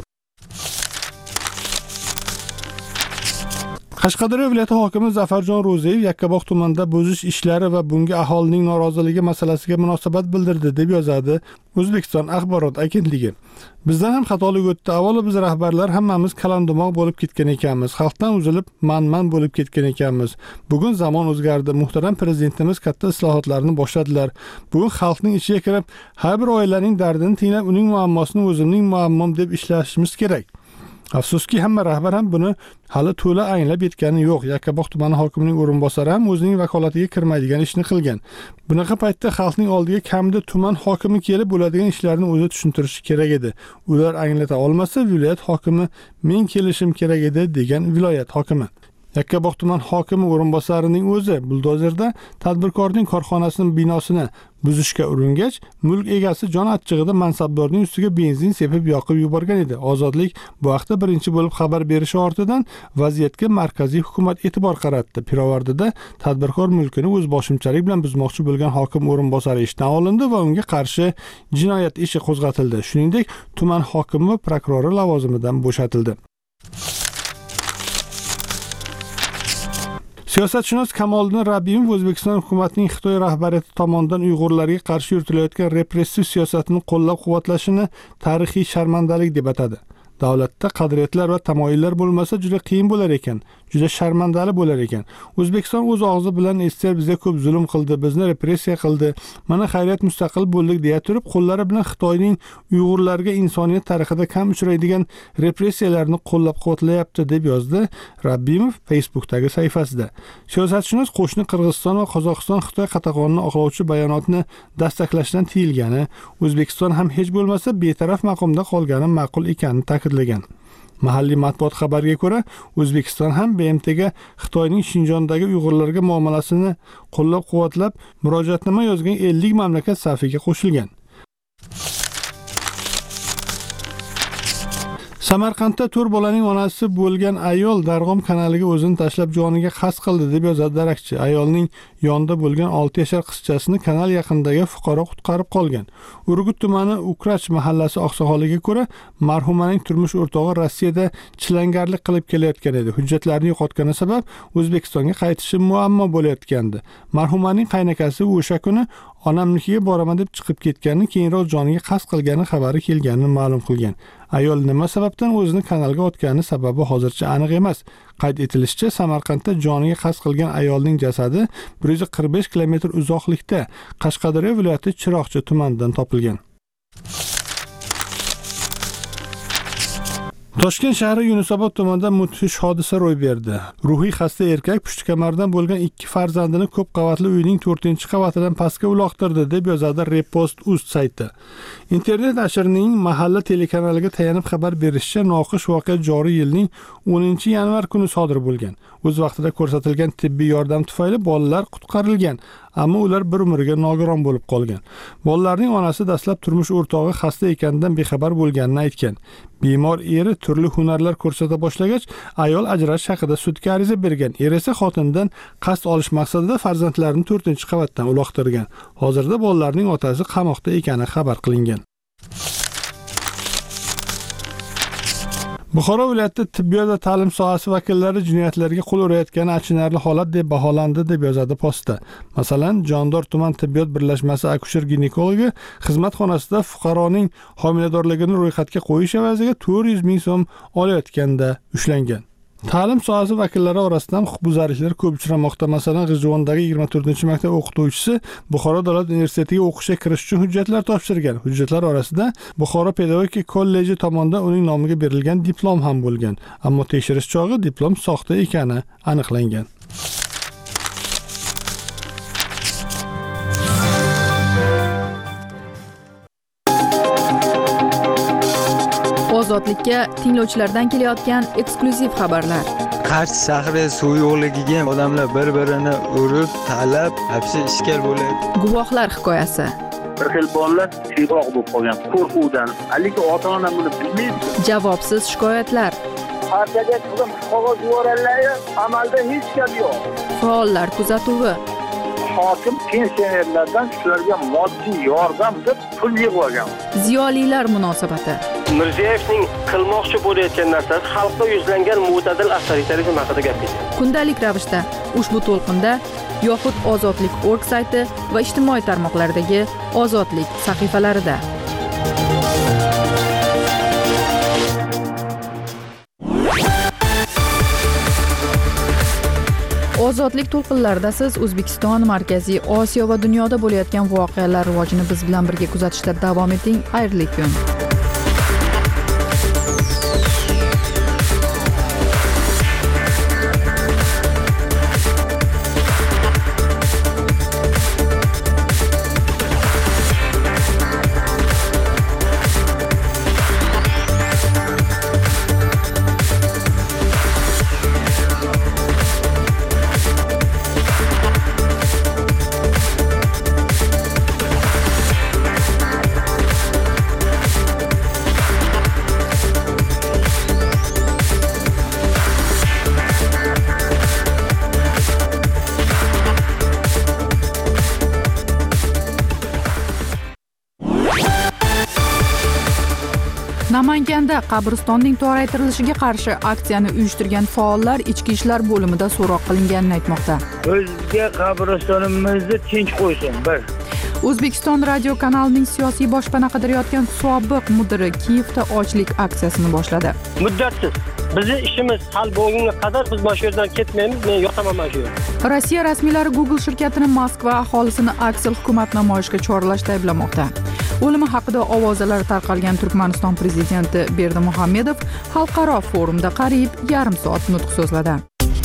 S15: Qashqadaryo viloyati hokimi Zafarjon Ro'ziyev Yakkabog' tumanida bo'zish ishlari va bunga aholining noroziligi masalasiga munosabat bildirdi deb yozadi O'zbekiston axborot agentligi. Bizdan ham xatolik o'tdi. Avvalo biz rahbarlar hammamiz kalandomoq bo'lib ketgan ekanmiz. Xalqdan uzilib manman bo'lib ketgan ekanmiz. Bugun zamon o'zgardi. Muhtaram prezidentimiz katta islohotlarni boshladilar. Bugun xalqning ichiga kirib, har bir oilaning dardini tinglab, uning muammosini o'zimning muammom deb ishlashimiz kerak. Afsuski hamma rahbar ham buni hali to'la anglab yetgani yo'q. Yakkabog' tumani hokimining o'rinbosari ham o'zining vakolatiga kirmaydigan ishni qilgan. Bunaqa paytda xalqning oldiga kamida tuman hokimi kelib bo'ladigan ishlarni o'zi tushuntirishi kerak edi. Ular anglata olmasa, viloyat hokimi men kelishim kerak edi degan viloyat hokimi. Yakkabog' tuman hokimi o'rinbosarining o'zi buldozerda tadbirkorning korxonasining binosini buzishga uringach, mulk egasi jon achchig'ida mansabdorning ustiga benzin sepib yoqib yuborgan edi. Ozodlik bu haqda birinchi bo'lib xabar berishi ortidan vaziyatga markaziy hukumat e'tibor qaratdi. Pirovardida tadbirkor mulkini o'z boshimchalik bilan buzmoqchi bo'lgan hokim o'rinbosari ishdan olindi va unga qarshi jinoyat ishi qo'zg'atildi. Shuningdek, tuman hokimi va prokurori lavozimidan bo'shatildi. Siyosatshunos Kamoliddin Rabbimov O'zbekiston hukumatining Xitoy rahbariyati tomonidan Uyg'urlarga qarshi yuritilayotgan repressiv siyosatni qo'llab-quvvatlashini tarixiy sharmandalik deb atadi. Davlatda qadriyatlar va tamoyillar bo'lmasa juda qiyin bo'lar ekan, juda sharmandali bo'lar ekan. O'zbekiston o'z og'zi bilan ester bizga ko'p zulm qildi, bizni repressiya qildi. Mana xayriyat mustaqil bo'ldik deya turib, qo'llari bilan Xitoyning Uyg'urlarga insoniyat tarixida kam uchraydigan repressiyalarni qo'llab-quvvatlayapti deb yozdi Rabbimov Facebookdagi sahifasida. Siyosatshunos qo'shni Qirg'iziston va Qozog'iston Xitoy qatag'onini oqlovchi bayonotni dastaklashdan tiyilgani, O'zbekiston ham hech bo'lmasa betaraf maqomda qolgani ma'qul ekanini ta'kidlagan. Mahalliy matbuot xabariga ko'ra, O'zbekiston ham BMTga Xitoyning Shinjondagi Uyg'urlarga muomalasini qo'llab-quvvatlab, murojaatnoma yozgan 50 mamlakat safiga qo'shilgan. Samarqandda 4 bolaning onasi bo'lgan ayol Darg'om kanaliga o'zini tashlab joniga qasd qildi deb yozadi darakchi. Ayolning yonida bo'lgan 6 yashar qizchasini kanal yaqinidagi fuqaro qutqarib qolgan. Urgut tumani Ukrach mahallasi oqsoqoliga ko'ra, marhumaning turmush o'rtog'i Rossiyada chilangarlik qilib kelayotgan edi. Hujjatlarini yo'qotgani sabab O'zbekistonga qaytishi muammo bo'layotgandi. Marhumaning qaynakasi o'sha kuni onamnikiga boraman deb chiqib ketganini, keyinroq joniga qasd qilgani xabari kelganini ma'lum qilgan. Ayol nima sababdan o'zini kanalga otgani sababi hozircha aniq emas. Qayd etilishicha, Samarqandda joniga qasd qilgan ayolning jasadi 145 kilometr uzoqlikda Qashqadaryo viloyati Chiroqchi tumanidan topilgan. Toshkent shahri Yunusobod tumanida mudhish hodisa ro'y berdi. Ruhiy xasta erkak pushtikamaridan bo'lgan 2 farzandini ko'p qavatli uyning 4-qavatidan pastga uloqtirdi deb yozadi Repost.uz sayti. Internet nashrining mahalla telekanaliga tayanib xabar berishicha, noxush voqea joriy yilning 10-yanvar kuni sodir bo'lgan. O'z vaqtida ko'rsatilgan tibbiy yordam tufayli bolalar qutqarilgan, ammo ular bir umrga nogiron bo'lib qolgan. Bolalarning onasi dastlab turmush o'rtog'i xasta ekanidan bexabar bo'lganini aytgan. Bemor eri turli hunarlar ko'rsata boshlagach, ayol ajrashish haqida sudga ariza bergan. Er esa xotinidan qasd olish maqsadida farzandlarini 4-qavatdan uloqtirgan. Hozirda bolalarning otasi qamoqda ekani xabar qilingan. Buxoro viloyatida tibbiyot va ta'lim sohasi vakillari jinoyatlarga qo'l urayotgani achinarli holat deb baholandi deb yozadi Posta. Masalan, Jondor tuman tibbiyot birlashmasi akusher-ginekologi xizmat xonasida fuqaroning homiladorligini ro'yxatga qo'yish evaziga 400 ming so'm olayotganda ushlangan. Ta'lim sohasi vakillari orasida ham huquqbuzarliklar ko'p uchramoqda. Masalan, G'ijjondagi 24-maktab o'qituvchisi Buxoro davlat universitetiga o'qishga kirish uchun hujjatlar topshirgan. Hujjatlar orasida Buxoro pedagogika kolleji tomonidan uning nomiga berilgan diplom ham bo'lgan. Ammo tekshirish chog'i diplom soxta ekani aniqlangan.
S4: Ozodlikka tinglovchilardan kelayotgan eksklyuziv xabarlar.
S16: Qarshi shahri suv yo'qligiga odamlar bir-birini urib, talab, hapsi ishkal bo'ladi.
S4: Guvohlar hikoyasi.
S17: Bir xil bolalar siyg'oq bo'lib qolgan qo'rquvdan. Lekin ota-ona buni bilmaydi.
S4: Javobsiz shikoyatlar.
S5: partiyaga chiqdim qog'oz yuborganlar, amalda hech gap yo'q.
S4: Faollar kuzatuvi.
S5: Hokim pensionerlardan shularga moddiy yordam deb pul yig'ib olgan.
S4: Ziyolilar munosabati.
S6: Mirziyoyevning qilmoqchi bo'layotgan narsasi xalqqa yuzlangan mo'tadil avtoritarizm haqida gapirdi.
S4: Kundalik ravishda ushbu to'lqinda yoxud Ozodlik.org sayti va ijtimoiy tarmoqlardagi Ozodlik sahifalarida. Ozodlik to'lqinlarida siz O'zbekiston, Markaziy Osiyo va dunyoda bo'layotgan voqealar rivojini biz bilan birga kuzatishda davom eting. Xayrli kun. Namanganda qabristonning toraytirilishiga qarshi aksiyani uyushtirgan faollar ichki ishlar bo'limida so'roq qilinganini aytmoqda.
S5: O'zga qabristonimizni tinch qo'ysin. Bir.
S4: O'zbekiston radio kanalining siyosiy boshpana qidirayotgan sobiq mudiri Kiyevda ochlik aksiyasini boshladi.
S6: Muddatsiz. Bizning ishimiz hal bo'lgunga qadar biz mana shu yerdan ketmaymiz, men yotaman mana shu yerda.
S4: Rossiya rasmiylari Google shirkatini Moskva aholisini aksiyal hukumat namoyishga chorlashda ayblamoqda. O'limi haqida ovozalar tarqalgan Turkmaniston prezidenti Berdimuhamedov xalqaro forumda qariyb yarim soat nutq so'zladi.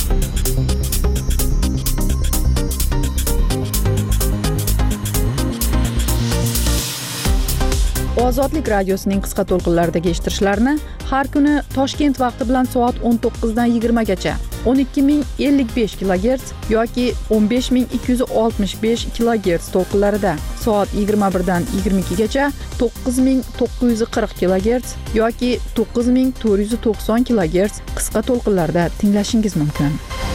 S4: Ozodlik radiosining qisqa to'lqinlaridagi eshittirishlarni har kuni Toshkent vaqti bilan soat 19 dan 20 gacha 12055 kHz yoki 15265 kHz to'lqinlarida, soat 21 dan 22 gacha 9940 kHz yoki 9490 kHz qisqa to'lqinlarda tinglashingiz mumkin.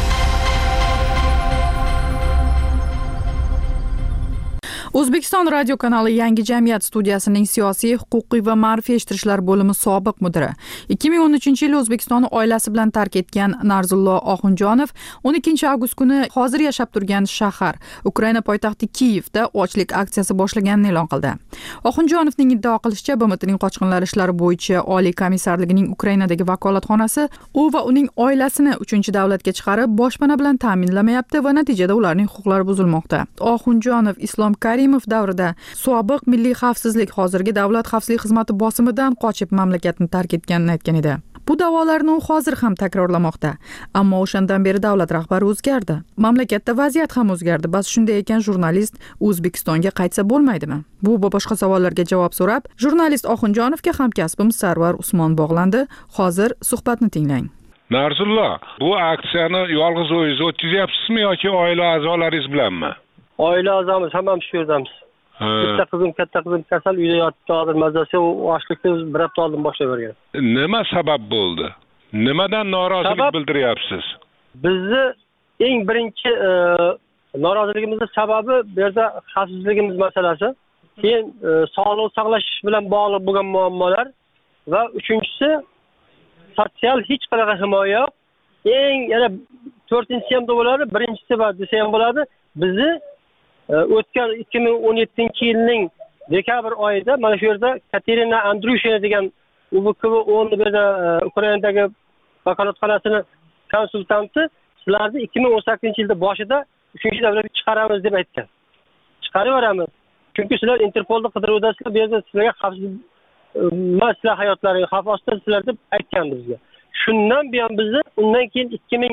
S4: O'zbekiston radio kanali Yangi jamiyat studiyasining siyosiy, huquqiy va ma'rifiy eshittirishlar bo'limi sobiq mudiri 2013-yil O'zbekistonni oilasi bilan tark etgan Narzullo Oxunjonov 12 avgust kuni hozir yashab turgan shahar Ukraina poytaxti Kiyevda ochlik aksiyasi boshlaganini e'lon qildi. Oxunjonovning iddao qilishicha, BMTning qochqinlar ishlari bo'yicha Oliy komissarligining Ukrainadagi vakolatxonasi u va uning oilasini 3-davlatga chiqarib, boshpana bilan ta'minlamayapti va natijada ularning huquqlari buzilmoqda. Oxunjonov Islom Karimov davrida sobiq milliy xavfsizlik, hozirgi davlat xavfsizlik xizmati bosimidan qochib mamlakatni tark etganini aytgan edi. Bu da'volarni u hozir ham takrorlamoqda. Ammo o'shandan beri davlat rahbari o'zgardi. Mamlakatda vaziyat ham o'zgardi. Bas shunday ekan, jurnalist O'zbekistonga qaytsa bo'lmaydimi? Bu va boshqa savollarga javob so'rab, jurnalist Oxunjonovga hamkasbim Sarvar Usmon bog'landi. Hozir suhbatni tinglang.
S17: Narzullo, bu aksiyani yolg'iz o'zingiz o'tkazyapsizmi yoki oila a'zolaringiz bilanmi?
S6: Oila a'zomiz hammamiz shu yerdamiz. Katta qizim kasal uyda yotibdi, hozir mazasi ochlikni bir hafta oldin boshlab bergan.
S17: Nima sabab bo'ldi? Nimadan norozilik bildiryapsiz?
S6: Bizni eng birinchi noroziligimizning sababi bu yerda xavfsizligimiz masalasi, keyin sog'liqni saqlash bilan bog'liq bo'lgan muammolar va uchinchisi sotsial hech qanaqa himoya yo'q. Eng yana 4-chi ham bo'ladi, birinchisi va desa ham bo'ladi. Bizni o'tgan 2017-yilning dekabr oyida mana shu yerda Katerina Andrushina degan UBKV o'rni berdi Ukrainadagi vakolatxonasini konsultanti sizlarni 2018-yilda boshida 3-davlatga chiqaramiz deb aytgan. Chiqaraveramiz. Chunki sizlar Interpolda qidiruvdasizlar, bu yerda sizlarga xavfsiz masala hayotlaringiz xavf ostida sizlar deb aytgan bizga. Shundan buyon bizni undan keyin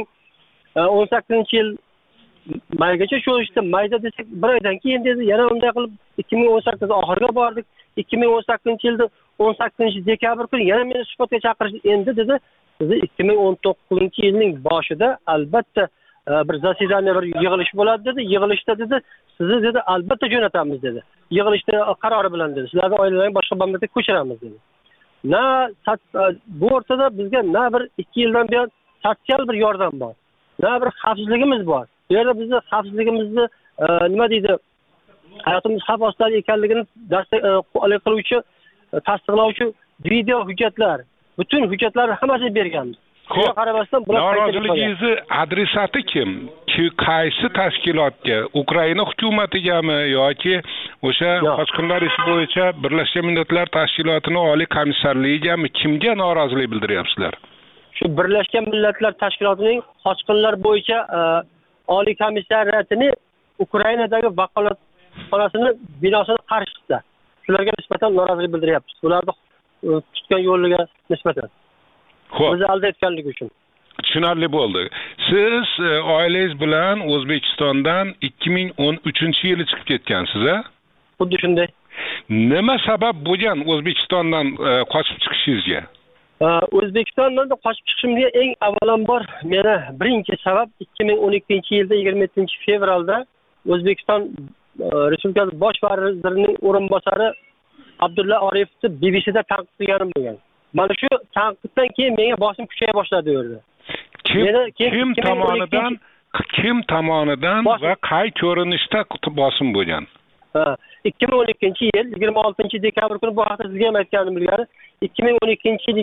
S6: 2018-yil maygacha sho'rishdi. Mayda desak bir oydan keyin dedi, yana unday qilib 2018 oxiriga bordik. 2018-yilda 18-dekabr kuni yana meni suhbatga chaqirishdi. Endi dedi, sizni 2019-yilning boshida albatta bir zasidaniya, bir yig'ilish bo'ladi dedi. Yig'ilishda dedi, sizni dedi albatta jo'natamiz dedi. Yig'ilishda qarori bilan dedi, sizlarning oilalaringizni boshqa mamlakatga ko'chiramiz dedi. bu o'rtada bizga na bir 2 yildan buyon sotsial bir yordam bor, na bir xavfsizligimiz bor. Bu yerda bizni xavfsizligimizni nima deydi, hayotimiz xavf ostida ekanligini qiluvchi, tasdiqlovchi video hujjatlar, butun hujjatlarni hammasini berganmiz. Shunga qaramasdan bular
S17: noroziligingizni adresati kim? Qaysi tashkilotga? Ukraina hukumatigami yoki o'sha qochqinlar ishi bo'yicha Birlashgan Millatlar Tashkilotining oliy komissarligigami? Kimga norozilik bildiryapsizlar?
S6: Shu Birlashgan Millatlar Tashkilotining qochqinlar bo'yicha oliy komissariyatini Ukrainadagi vakolatxonasini binosini qarshisida. Shularga nisbatan norozilik bildiryapmiz. Ularni tutgan yo'liga nisbatan. Bizni aldayotganligi uchun.
S17: Tushunarli bo'ldi. Siz oilangiz bilan O'zbekistondan 2013-yili chiqib ketgansiz, a?
S6: Xuddi shunday.
S17: Nima sabab bo'lgan O'zbekistondan qochib chiqishingizga?
S6: O'zbekistondan qochib chiqishimga eng avvalambor meni birinchi sabab 2012-yilda 27-fevralda O'zbekiston Respublikasi bosh vazirining o'rinbosari Abdulla Oripovni BBCda tanqid qilganim bo'lgan. Mana shu tanqiddan keyin menga bosim kuchaya boshladi u yerda.
S17: Kim tomonidan va qay ko'rinishda bosim bo'lgan?
S6: 2012-yil 26-dekabr kuni bu haqda sizga ham aytganim ilgari 2012-yil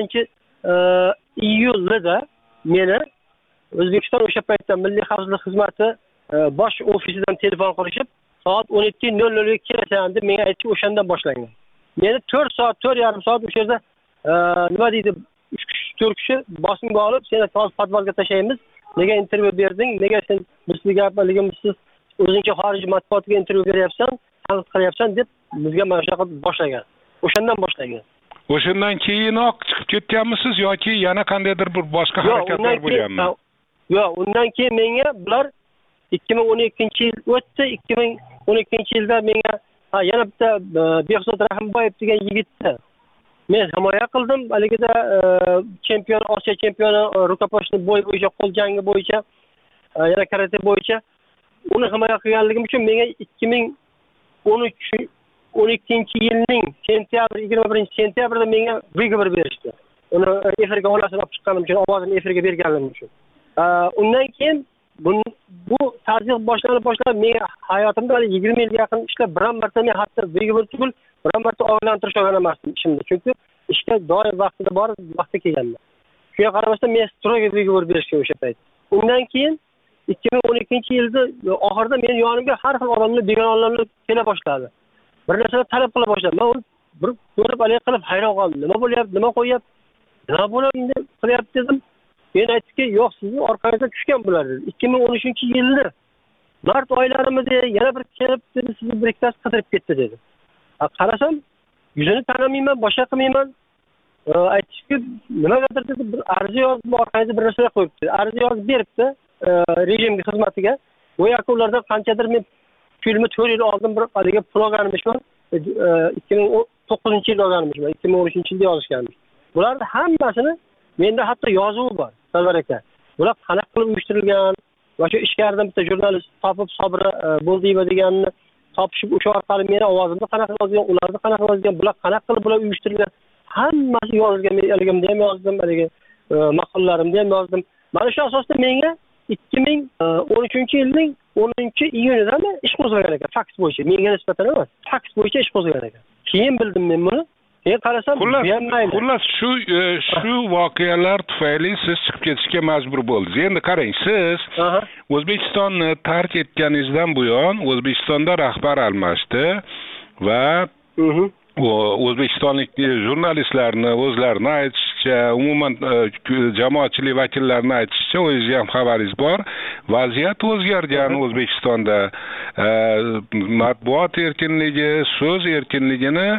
S6: 26-iyulda meni O'zbekiston o'sha paytda Milliy xavfsizlik xizmati bosh ofisidan telefon qilishib, soat 12:00 ga kelasan deb menga aytib o'shandan boshlangan. Meni 4 soat, 4,5 soat o'sha yerda nima deydi, 3-4 kishi bosimga olib, seni podvalga tashlaymiz. Nega intervyu berding? Nega sen bizga gapligimsiz o'zingcha xorijiy matbuotga intervyu beryapsan, tanqid qilyapsan deb bizga mana shunaqa boshlagan. O'shandan boshlangan.
S17: O'shandan keyinoq chiqib ketganmisiz yoki yana qandaydir bir boshqa harakatlar bo'lganmi?
S6: Yo'q, undan keyin menga bular 2012-yil o'tdi. 2012-yilda menga yana bitta Behzod Rahimboyev degan yigitni men himoya qildim. Haligida chempion, Osiyo chempioni rukoposhni bo'y bo'yicha, qo'l jangi bo'yicha, yana karate bo'yicha uni himoya qilganligim uchun menga 2012-yilning 21-sentyabrda menga выговор berishdi. Uni efirga olasini olib chiqqanim uchun, ovozini efirga berganim uchun. Undan keyin bu tazyiq boshlanib menga hayotimda 20 yilga yaqin ishlab biron marta men hatto выговор tugul biron marta oylantirish olgan emasdim ishimda. Chunki ishga doim vaqtida borib, vaqtda kelganman. Shunga qaramasdan men stroga выговор berishga o'sha payt. Undan keyin 2012-yilda oxirida men yonimga har xil odamlar, begonalar kela boshladi. Bir narsani talab qila boshladi. Men uni bir ko'rib qilib hayron qoldim. Nima bo'lyapti? Nima qo'yapti? Nima bo'lyapti qilyapti dedim. Men aytdiki, yo'q, sizni orqangizga tushgan bular dedi. 2013-yilda mart oylarimida yana bir kelib dedi, sizni bir ikkitasi qidirib ketdi dedi. Qarasam, yuzini tanimayman, boshqa qilmayman. Aytishki, nimagadir dedi, bir ariza yozib, orqangizga bir narsa qo'yibdi. Ariza yozib beribdi rejim xizmatiga. Bu yoqda ulardan qanchadir men filmni 4 yil oldin bir haliga pul olganmishman. 2009-yilda olganmishman, 2013-yilda yozishganmish. Bularning hammasini menda hatto yozuvi bor. Salvar aka. Bular qanaqa qilib uyushtirilgan va shu ishga bitta jurnalist topib Sobira Bo'ldiyeva deganni topishib o'sha orqali meni ovozimni qanaqa yozgan, ularni qanaqa yozgan, bular qanaqa qilib bular uyushtirilgan, hammasi yozgan. Men eligimda ham yozdim, haligi maqollarimda ham yozdim. Mana shu asosda menga 2013-yilning 10-iyunida ish qo'zg'agan ekan, faks bo'yicha. Menga nisbatan emas, faks bo'yicha ish qo'zg'agan ekan. Keyin bildim men buni. Keyin qarasam,
S17: xullas shu voqealar tufayli siz chiqib ketishga majbur bo'ldingiz. Endi qarang, siz O'zbekistonni tark etganingizdan buyon O'zbekistonda rahbar almashdi va o'zbekistonlik jurnalistlarni o'zlarini aytishicha, umuman jamoatchilik vakillarini aytishicha, o'zingizga ham xabaringiz bor, vaziyat o'zgargan O'zbekistonda. Matbuot erkinligi, so'z erkinligini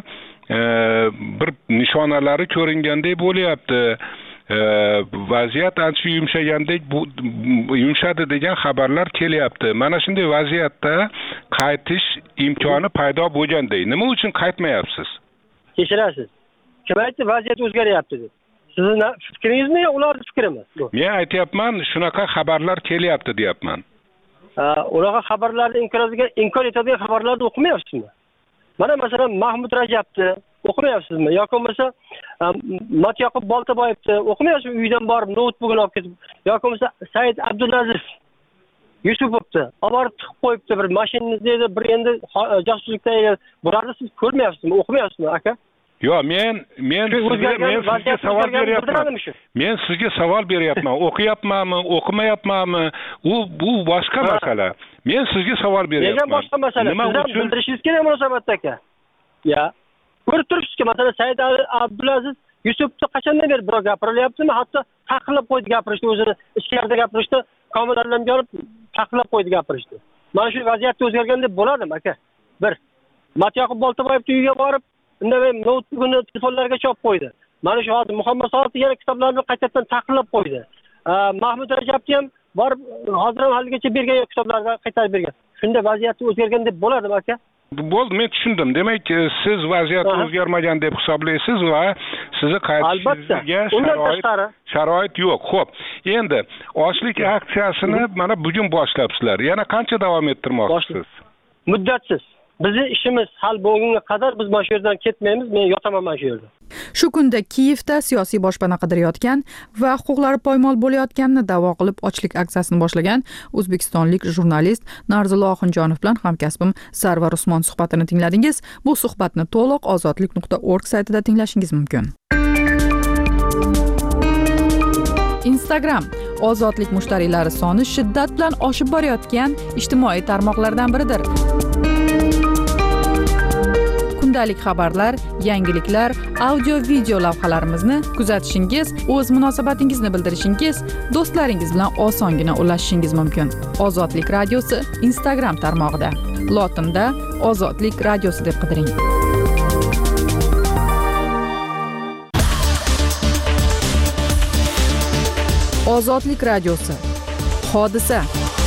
S17: bir nishonalari ko'ringandek bo'lyapti. Vaziyat ancha yumshadi degan xabarlar kelyapti. Mana shunday vaziyatda qaytish imkoni paydo bo'lgandek. Nima uchun qaytmayapsiz?
S6: Kechirasiz. Kim aytdi vaziyat o'zgaryapti deb? Sizning fikringizmi yo ularning fikrimi?
S17: Men aytayapman, shunaqa xabarlar kelyapti deyapman.
S6: Unaqa xabarlarni inkor etadigan xabarlarni o'qimayapsizmi? Mana masalan Mahmud Rajabni o'qimayapsizmi yoki bo'lmasa Matyoqub Boltaboyevni o'qimayapsizmi uydan borib noutbukini olib ketib yoki bo'lmasa Said Abdulaziz Yusupovni olib borib tiqib qo'yibdi bir mashinangizni bir endi josuslikda bularni siz ko'rmayapsizmi o'qimayapsizmi aka?
S17: Yo'q, men sizga savol beryapman. Men sizga savol beryapman. O'qiyapmanmi, o'qimayapmanmi? Bu boshqa masala. Men sizga savol beryapman.
S6: Nega boshqa masala? Nima uchun bildirishingiz kerak munosabat aka? Ya. Ko'rib turibsizki, masalan, Said Abdulaziz Yusufni qachondan beri birov gapirilyaptimi? Hatto taqiqlab qo'ydi gapirishni, o'zini ichkarida gapirishni, kameralarga olib taqiqlab qo'ydi gapirishni. Mana shu vaziyatda o'zgargan deb bo'ladimi aka? Bir. Matyoqub Boltaboyevning uyiga borib indamay noutbukini telefonlarga chopib qo'ydi. Mana shu hozir Muhammad Sodiq yana kitoblarni qaytadan taqiqlab qo'ydi. Mahmud Rajabni ham borib hozir ham haligacha bergan kitoblarga qaytarib bergan. Shunda vaziyatni o'zgargan deb bo'ladimi aka?
S17: Bo'ldi, men tushundim. Demak, siz vaziyat o'zgarmagan deb hisoblaysiz va sizni qaytishingizga sharoit yo'q. Xo'p, endi ochlik aksiyasini mana bugun boshlabsizlar. Yana qancha davom ettirmoqchisiz?
S6: Muddatsiz. Bizi ishimiz hal bo'lgunga qadar biz mana shu yerdan ketmaymiz, men yotaman mana shu yerda.
S4: Shu kunda Kiyevda siyosiy boshpana qidirayotgan va huquqlari poymol bo'layotganini da'vo qilib ochlik aksiyasini boshlagan o'zbekistonlik jurnalist Narzullo Oxunjonov bilan hamkasbim Sarvar Usmon suhbatini tingladingiz. Bu suhbatni to'liq ozodlik.org saytida tinglashingiz mumkin. Instagram ozodlik mushtariylari soni shiddat bilan oshib borayotgan ijtimoiy tarmoqlardan biridir. Kundalik xabarlar, yangiliklar, audio-video lavhalarimizni kuzatishingiz, o'z munosabatingizni bildirishingiz, do'stlaringiz bilan osongina ulashishingiz mumkin. Ozodlik radiosi Instagram tarmog'ida. Lotinda Ozodlik radiosi deb qidiring. Ozodlik radiosi. Hodisa.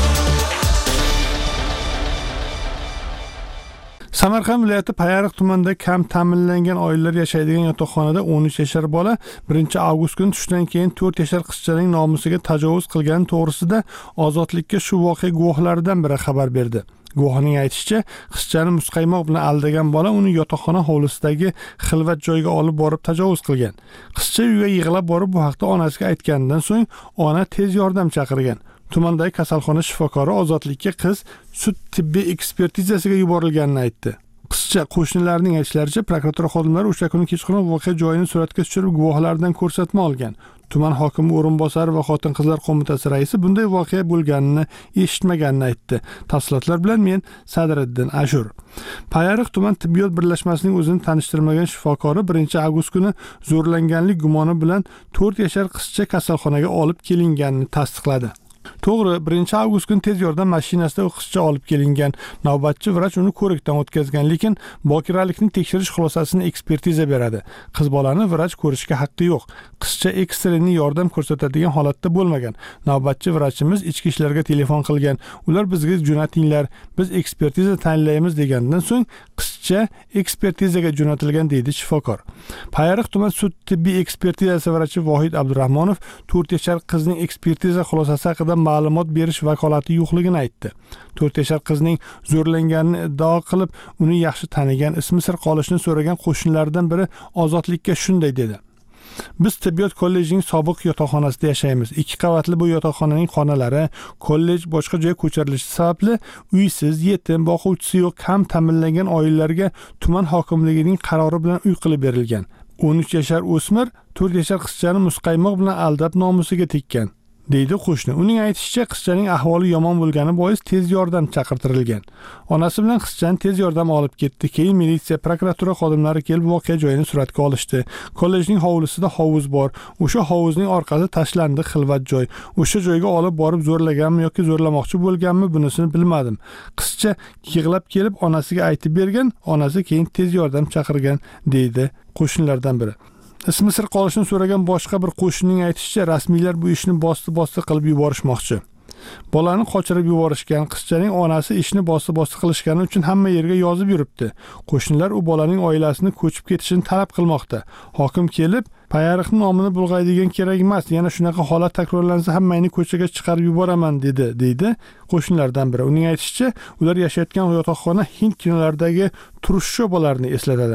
S15: Samarqand viloyati Payariq tumanida kam ta'minlangan oilalar yashaydigan yotoqxonada 13 yashar bola 1 avgust kuni tushdan keyin 4 yashar qizchaning nomusiga tajovuz qilgani to'g'risida Ozodlikka shu voqea guvohlaridan biri xabar berdi. Guvohning aytishicha, qizchani muzqaymoq bilan aldagan bola uni yotoqxona hovlisidagi xilvat joyga olib borib tajovuz qilgan. Qizcha uyga yig'lab borib bu haqda onasiga aytganidan so'ng ona tez yordam chaqirgan. Tumandagi kasalxona shifokori Ozodlikka qiz sud tibbiy ekspertizasiga yuborilganini aytdi. Qizcha qo'shnilarning aytishlaricha, prokuratura xodimlari o'sha kuni kechqurun voqea joyini suratga tushirib guvohlardan ko'rsatma olgan. Tuman hokimi o'rinbosari va Xotin-qizlar qo'mitasi raisi bunday voqea bo'lganini eshitmaganini aytdi. Tafsilotlar bilan men Sadriddin Ashur. Payariq tuman tibbiyot birlashmasining o'zini tanishtirmagan shifokori 1 avgust kuni zo'rlanganlik gumoni bilan 4 yashar qizcha kasalxonaga olib kelinganini tasdiqladi. To'g'ri, 1 avgust kuni tez yordam mashinasida qizcha olib kelingan. Navbatchi vrach uni ko'rikdan o'tkazgan, lekin bokiralikni tekshirish xulosasini ekspertiza beradi. Qiz bolani vrach ko'rishga haqqi yo'q. Qizcha ekstreniy yordam ko'rsatadigan holatda bo'lmagan. Navbatchi vrachimiz ichki ishlarga telefon qilgan. Ular bizga jo'natinglar, biz ekspertiza tayinlaymiz degandan so'ng qizcha ekspertizaga jo'natilgan deydi shifokor. Payariq tuman sud tibbiy ekspertizasi vrachi Vohid Abdurahmonov 4 yashar qizning ekspertiza xulosasi haqida ma'lumot berish vakolati yo'qligini aytdi. 4 yashar qizning zo'rlanganini iddao qilib, uni yaxshi tanigan, ismi sir qolishini so'ragan qo'shnilardan biri Ozodlikka shunday dedi. Biz tibbiyot kollejining sobiq yotoqxonasida yashaymiz. 2 qavatli bu yotoqxonaning xonalari, kollej boshqa joyga ko'chirilishi sababli uysiz, yetim, boquvchisi yo'q kam ta'minlangan oilalarga tuman hokimligining qarori bilan uy qilib berilgan. 13 yashar o'smir 4 yashar qizchani muzqaymoq bilan aldab nomusiga tekkan, deydi qo'shni. Uning aytishicha, qizchaning ahvoli yomon bo'lgani bois tez yordam chaqirtirilgan. Onasi bilan qizchani tez yordam olib ketdi. Keyin militsiya, prokuratura xodimlari kelib voqea joyini suratga olishdi. Kollejning hovlisida hovuz bor. O'sha hovuzning orqasi tashlandi xilvat joy. O'sha joyga olib borib zo'rlaganmi yoki zo'rlamoqchi bo'lganmi, bunisini bilmadim. Qizcha yig'lab kelib onasiga aytib bergan, onasi keyin tez yordam chaqirgan, deydi qo'shnilardan biri. Ismi sir qolishini so'ragan boshqa bir qo'shnining aytishicha, rasmiylar bu ishni bosti qilib yuborishmoqchi. Bolani qochirib yuborishgan, qizchaning onasi ishni bosti qilishgani uchun hamma yerga yozib yuribdi. Qo'shnilar u bolaning oilasini ko'chib ketishini talab qilmoqda. Hokim kelib, Payariqning nomini bulg'aydigan kerak emas, yana shunaqa holat takrorlansa hammani ko'chaga chiqarib yuboraman deydi qo'shnilardan biri. Uning aytishicha, ular yashayotgan yotoqxona Hind kinolaridagi turush sho'balarini eslatadi.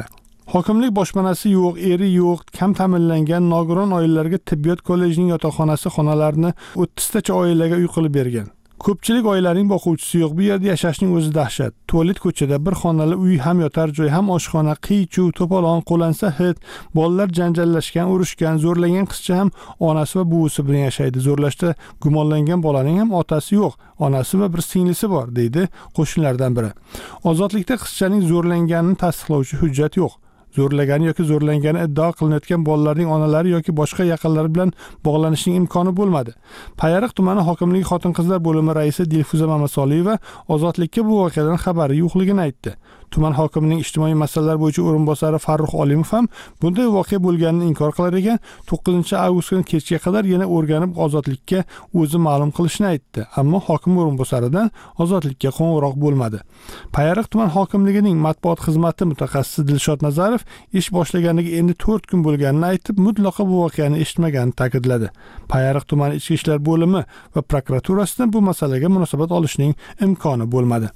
S15: Hokimlik boshpanasi yo'q, eri yo'q, kam ta'minlangan nogiron oilalarga tibbiyot kollejining yotoqxonasi xonalarini 30 tacha oilaga uy qilib bergan. Ko'pchilik oilaning boquvchisi yo'q. Bu yerda yashashning o'zi dahshat. Tualet ko'chada, bir xonali uy, ham yotar joy, ham oshxona, qiy-chuv, to'polon, qo'lansa hid, bolalar janjallashgan, urushgan, zo'rlangan qizcha ham onasi va buvisi bilan yashaydi. Zo'rlashda gumonlangan bolaning ham otasi yo'q, onasi va bir singlisi bor, deydi qo'shnilardan biri. Ozodlikda qizchaning zo'rlanganini tasdiqlovchi hujjat yo'q. Zo'rlagani yoki zo'rlangani iddao qilinayotgan bolalarning onalari yoki boshqa yaqinlari bilan bog'lanishning imkoni bo'lmadi. Payariq tumani hokimligi xotin-qizlar bo'limi raisi Dilfuza Mamasoliyeva ozodlikka bu voqeadan xabari yo'qligini aytdi. Tuman hokimining ijtimoiy masalalar bo'yicha o'rinbosari Farruh Olimov ham bunday voqea bo'lganini inkor qilar ekan, 9-avgust kuni kechga qadar yana o'rganib ozodlikka o'zi ma'lum qilishni aytdi. Ammo hokim o'rinbosaridan ozodlikka qo'ng'iroq bo'lmadi. Payariq tuman hokimligining matbuot xizmati mutaxassisi Dilshod Nazarov ish boshlaganiga endi 4 kun bo'lganini aytib, mutlaqo bu voqeani eshitmaganini ta'kidladi. Payariq tumani ichki ishlar bo'limi va prokuraturasidan bu masalaga munosabat olishning imkoni bo'lmadi.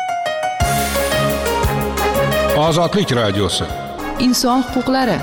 S17: Ozodlik radiosi.
S4: Inson huquqlari.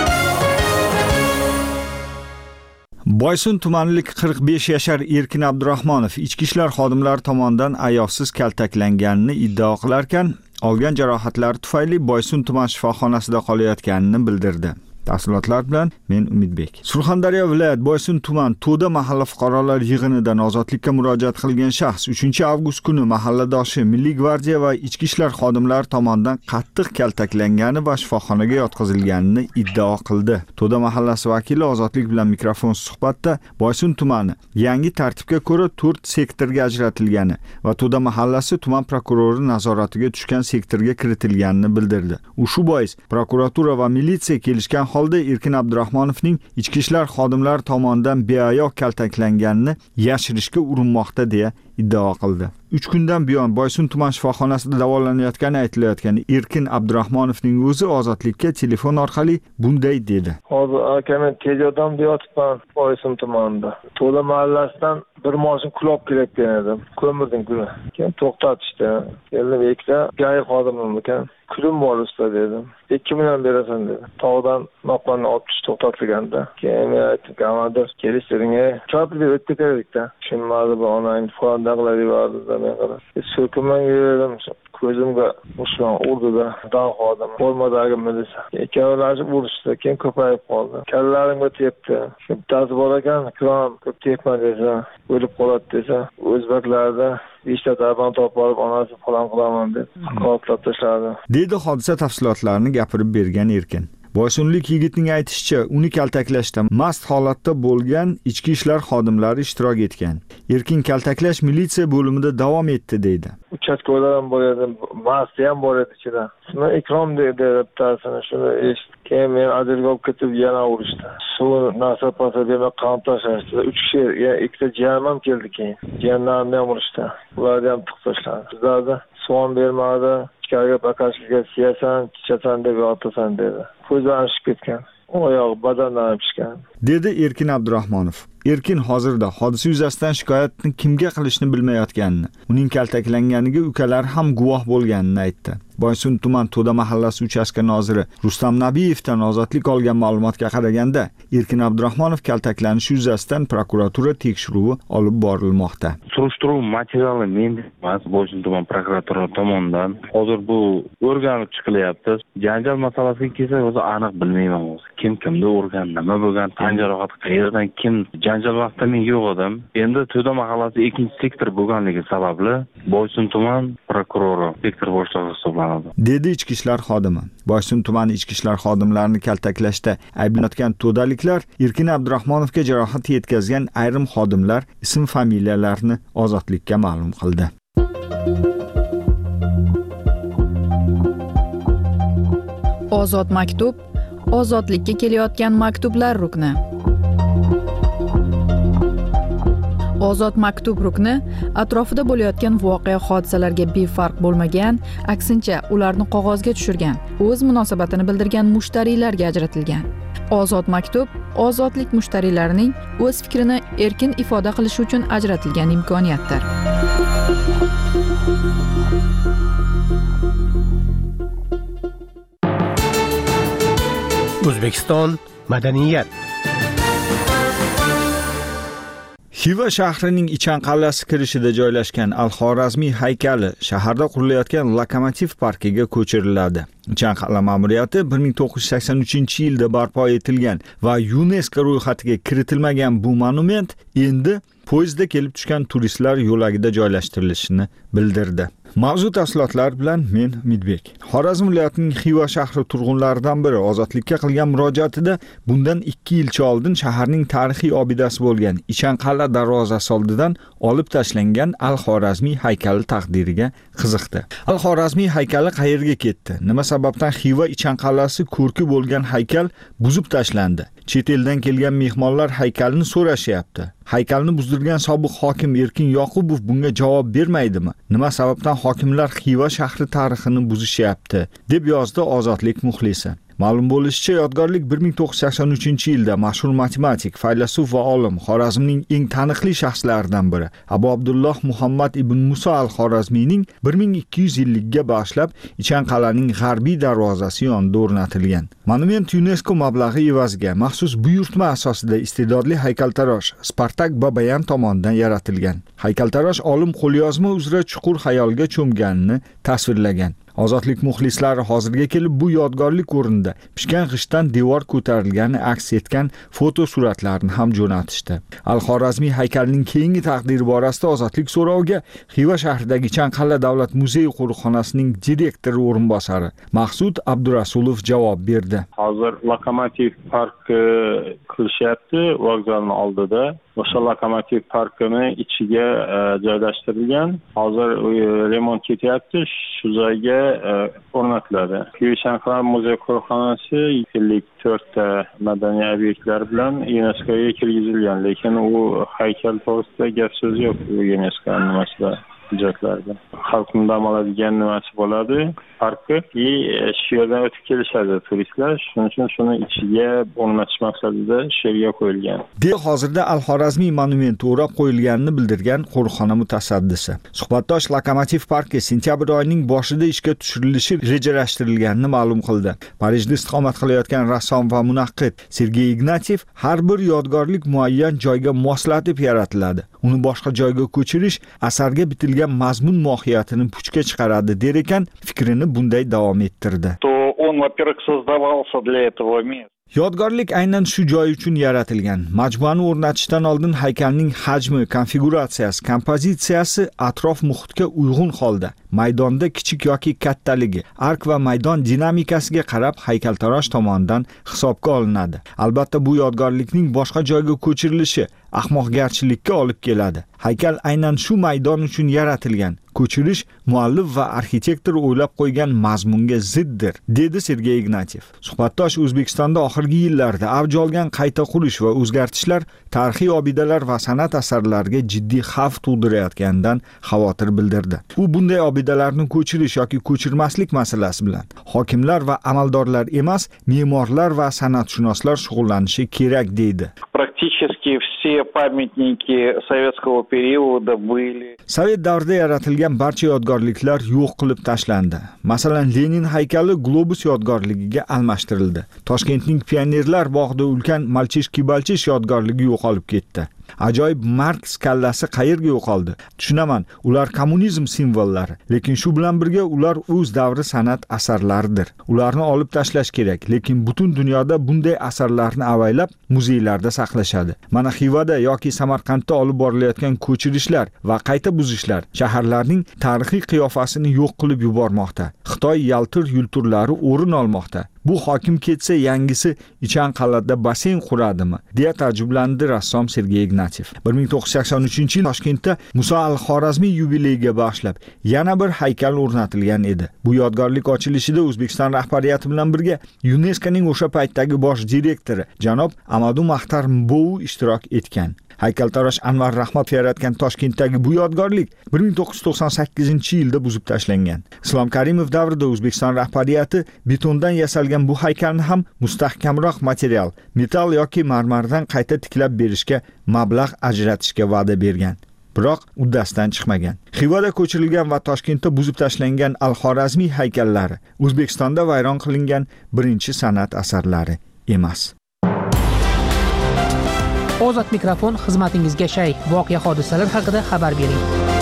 S18: Boysun tumanlik 45 yashar Erkin Abdurahmonov ichki ishlar xodimlari tomonidan ayovsiz kaltaklanganini iddao qilarkan, olgan jarohatlari tufayli Boysun tuman shifoxonasida qolayotganini bildirdi. Tafsilotlar bilan men Umidbek. Surxondaryo viloyat Boysun tuman To'da mahalla fuqarolar yig'inidan ozodlikka murojaat qilgan shaxs 3-avgust kuni mahalladoshi Milliy gvardiya va ichki ishlar xodimlari tomonidan qattiq kaltaklangani va shifoxonaga yotqizilganini iddao qildi. To'da mahallasi vakili ozodlik bilan mikrofon suhbatda Boysun tumani yangi tartibga ko'ra 4 sektorga ajratilgani va To'da mahallasi tuman prokurori nazoratiga tushgan sektorga kiritilganini bildirdi. U shu bois prokuratura va militsiya kelishgan holda Erkin Abdurahmonovning ichki ishlar xodimlari tomonidan beayo kaltaklanganini yashirishga urinmoqda deya iddao qildi. 3 kundan buyon Boysun tuman shifoxonasida davolanayotgani aytilayotgan Erkin Abdurahmonovning o'zi ozodlikka telefon orqali bunday dedi.
S19: Hozir akamen tejodam deyotibman Boysun tumanida. To'da mahallasidan bir mashin kulab kelayotgan edim. Ko'mirdim kuni. Keyin to'xtatishdi. Keldim ikkita gay xodimim ekan. Kulim bor usta dedim. 2 million berasan dedi. Tog'dan noqonni olib chiqib to'xtatilganda. Keyin men aytdim, "Kamadir, kelishtiring, chopib o'tib kerakda." Tushunmadi bu onang falan dag'lar yubordi men qarab. So'kimman yurdim. Ko'zimga mushon urdi-da, dog' xodim. Bo'lmadagi milisa. Ikkovlari urishdi, keyin ko'payib qoldi. Kallarimga tepdi. Bittasi bor ekan, krom ko'p tepma desa, o'lib qoladi desa, o'zbeklarda 5 ta darban topib olib onasi falan qilaman deb qo'llab tashladi.
S18: Dedi hodisa tafsilotlarini gapirib bergan Erkin. Boysunlik yigitning aytishicha, uni kaltaklashda mast holatda bo'lgan ichki ishlar xodimlari ishtirok etgan. Erkin kaltaklash militsiya bo'limida davom etdi deydi.
S19: Uchastkolar ham bor edi, mast ham bor edi ichida. Shuni ikrom dedi bitasini, shuni eshitdim. Keyin men adilga olib ketib yana urishdi. Suv nasab pasa berma qon tashlashdi. 3 kishi, ikkita jiyanim ham keldi keyin. Jiyanlarimni ham urishdi. Ularni ham tiqib tashladi. Bizlarda suv bermadi. Ichkariga bakashga siyasan, chichasan deb yotasan dedi. Ko'zlari shishib ketgan. Oyog'i badandan pishgan.
S18: Dedi Erkin Abdurahmonov. Erkin hozirda hodisa yuzasidan shikoyatni kimga qilishni bilmayotganini, uning kaltaklanganiga ukalari ham guvoh bo'lganini aytdi. Boysun tuman To'da mahallasi uchastka noziri Rustam Nabiyevdan ozodlik olgan ma'lumotga qaraganda, Erkin Abdurahmonov kaltaklanishi yuzasidan prokuratura tekshiruvi olib borilmoqda.
S20: Surishtiruv materiali menda emas, Boysun tuman prokuratura tomonidan hozir bu o'rganib chiqilyapti. Janjal masalasiga kelsa, o'zi aniq bilmayman o'zi. Kim kimni urgan, nima bo'lgan, tan jarohati qayerdan, kim janjal vaqtida men yo'q edim. Endi To'da mahallasi 2-sektor bo'lganligi sababli Boysun tuman prokurori sektor boshlig'i hisoblanadi.
S18: Dedi ichki ishlar xodimi. Boysun tumani ichki ishlar xodimlarini kaltaklashda ayblanayotgan to'daliklar Erkin Abdurahmonovga jarohat yetkazgan ayrim xodimlar ism-familiyalarini ozodlikka ma'lum qildi.
S4: Ozod maktub, ozodlikka kelayotgan maktublar rukni. Ozod maktub rukni atrofida bo'layotgan voqea hodisalarga befarq bo'lmagan, aksincha ularni qog'ozga tushirgan, o'z munosabatini bildirgan mushtariylarga ajratilgan. Ozod maktub ozodlik mushtariylarining o'z fikrini erkin ifoda qilishi uchun ajratilgan imkoniyatdir.
S7: O'zbekiston madaniyat.
S18: Xiva shahrining Ichan qal'asi kirishida joylashgan Al-Xorazmiy haykali shaharda qurilayotgan Lokomotiv parkiga ko'chiriladi. Ichan qal'a ma'muriyati 1983-yilda barpo etilgan va UNESCO ro'yxatiga kiritilmagan bu monument endi poyezdda kelib tushgan turistlar yo'lagida joylashtirilishini bildirdi. Mavzu tafsilotlar bilan men Midbek. Xorazm viloyatining Xiva shahri turg'unlaridan biri ozodlikka qilgan murojaatida bundan 2 yilcha oldin shaharning tarixiy obidasi bo'lgan Ichan qal'a darvozasi oldidan olib tashlangan Al-Xorazmiy haykali taqdiriga qiziqdi. Al-Xorazmiy haykali qayerga ketdi? Nima sababdan Xiva Ichan qal'asi ko'rki bo'lgan haykal buzib tashlandi? Chet eldan kelgan mehmonlar haykalni so'rashyapti. Haykalni buzdirgan sobiq hokim Erkin Yoqubov bunga javob bermaydimi? Nima sababdan hokimlar Xiva shahri tarixini buzishyapti, deb yozdi Ozodlik muxlisi. Ma'lum bo'lishicha, yodgorlik 1983-yilda mashhur matematik, faylasuf va olim Xorazmning eng taniqli shaxslaridan biri Abu Abdulloh Muhammad ibn Muso al-Xorazmiyning 1200 yilligiga bag'ishlab Ichan qal'aning g'arbiy darvozasi yonida o'rnatilgan. Monument UNESCO mablag'i evaziga maxsus buyurtma asosida iste'dodli haykaltarosh Spartak Babayan tomonidan yaratilgan. Haykaltarosh olim qo'lyozma uzra chuqur xayolga cho'mganini tasvirlagan. Ozodlik muxlislari hozirga kelib bu yodgorlik o'rnida pishgan g'ishtdan devor ko'tarilgani aks etgan foto suratlarni ham jo'natishdi. Al-Xorazmiy haykalining keyingi taqdiri borasida Ozodlik so'roviga Xiva shahridagi Ichan qal'a davlat muzeyi qo'riqxonasining direktori o'rinbosari Maqsud Abdurasulov javob berdi.
S21: Hozir Lokomotiv parki qilishyapti vokzalning oldida. O'sha Lokomotiv parkini ichiga joylashtirilgan. Hozir remont ketyapti. Shu joyga o'rnatiladi. Ichan qal'a muzey qo'riqxonasi 4 ta madaniy obyektlar bilan UNESCOga kirgizilgan, lekin u haykal to'g'risida gap so'z yo'q UNESCO nimasida. hujjatlarda. Xalqning dam oladigan nimasi bo'ladi? Parki shu yerdan o'tib kelishadi turistlar. Shuning uchun shuni ichiga o'rnatish maqsadida shu yerga qo'yilgan.
S18: Hozirda Al-Xorazmiy monumenti o'rab qo'yilganini bildirgan qo'riqxona mutasaddisi. Suhbatdosh Lokomotiv parki sentyabr oyining boshida ishga tushirilishi rejalashtirilganini ma'lum qildi. Parijda istiqomat qilayotgan rassom va munaqqid Sergey Ignatiev har bir yodgorlik muayyan joyga moslatib yaratiladi. Uni boshqa joyga ko'chirish asarga bitilgan mazmun mohiyatini puchga chiqaradi der ekan, fikrini bunday davom ettirdi.
S22: Он, во-первых, создавался для этого места.
S18: Yodgorlik aynan shu joy uchun yaratilgan. Majmuani o'rnatishdan oldin haykalning hajmi, konfiguratsiyasi, kompozitsiyasi atrof muhitga uyg'un holda, maydonda kichik yoki kattaligi, ark va maydon dinamikasiga qarab haykaltarosh tomonidan hisobga olinadi. Albatta bu yodgorlikning boshqa joyga ko'chirilishi ahmoqgarchilikka olib keladi. Haykal aynan shu maydon uchun yaratilgan. Ko'chirish muallif va arxitektor o'ylab qo'ygan mazmunga ziddir, dedi Sergey Ignatiev. Suhbatdosh O'zbekistonda oxirgi yillarda avj olgan qayta qurish va o'zgartishlar tarixiy obidalar va san'at asarlariga jiddiy xavf tug'dirayotganidan xavotir bildirdi. U bunday obidalarni ko'chirish yoki ko'chirmaslik masalasi bilan hokimlar va amaldorlar emas, me'morlar va san'atshunoslar shug'ullanishi kerak deydi.
S22: Практически все памятники советского периода были.
S18: Sovet davrida yaratilgan barcha yodgorliklar yo'q qilib tashlandi. Masalan, Lenin haykali Globus yodgorligiga almashtirildi. Toshkentning Pionerlar bog'ida ulkan Malchish-Kibalchish yodgorligi yo'qolib ketdi. Ajoyib Marks kallasi qayerga yo'qoldi? Tushunaman, ular kommunizm simvollari, lekin shu bilan birga ular o'z davri san'at asarlaridir. Ularni olib tashlash kerak, lekin butun dunyoda bunday asarlarni avaylab muzeylarda saqlashadi. Mana Xivada yoki Samarqandda olib borilayotgan ko'chirishlar va qayta buzishlar shaharlarning tarixiy qiyofasini yo'q qilib yubormoqda. Xitoy yaltir yulturlari o'rin olmoqda. Bu hokim ketsa yangisi Ichan qal'ada basen quradimi? deya ta'jublanadi rassom Sergey Ignatiev. 1983-yil Toshkentda Muso al-Xorazmiy yubileyiga bag'ishlab yana bir haykal o'rnatilgan edi. Bu yodgorlik ochilishida O'zbekiston rahbariyati bilan birga UNESCOning o'sha paytdagi bosh direktori janob Amadu Maxtar Mbou ishtirok etgan. Haykaltarosh Anvar Rahmatov yaratgan Toshkentdagi bu yodgorlik 1998-yilda buzib tashlangan. Islom Karimov davrida O'zbekiston rahbariyati betondan yasalgan bu haykalni ham mustahkamroq material, metall yoki marmardan qayta tiklab berishga mablag' ajratishga va'da bergan. Biroq uddasidan chiqmagan. Xivada ko'chirilgan va Toshkentda buzib tashlangan Al-Xorazmiy haykallari O'zbekistonda vayron qilingan birinchi san'at asarlari emas.
S8: Ozod mikrofon xizmatingizga shay. Voqea hodisalar haqida xabar bering.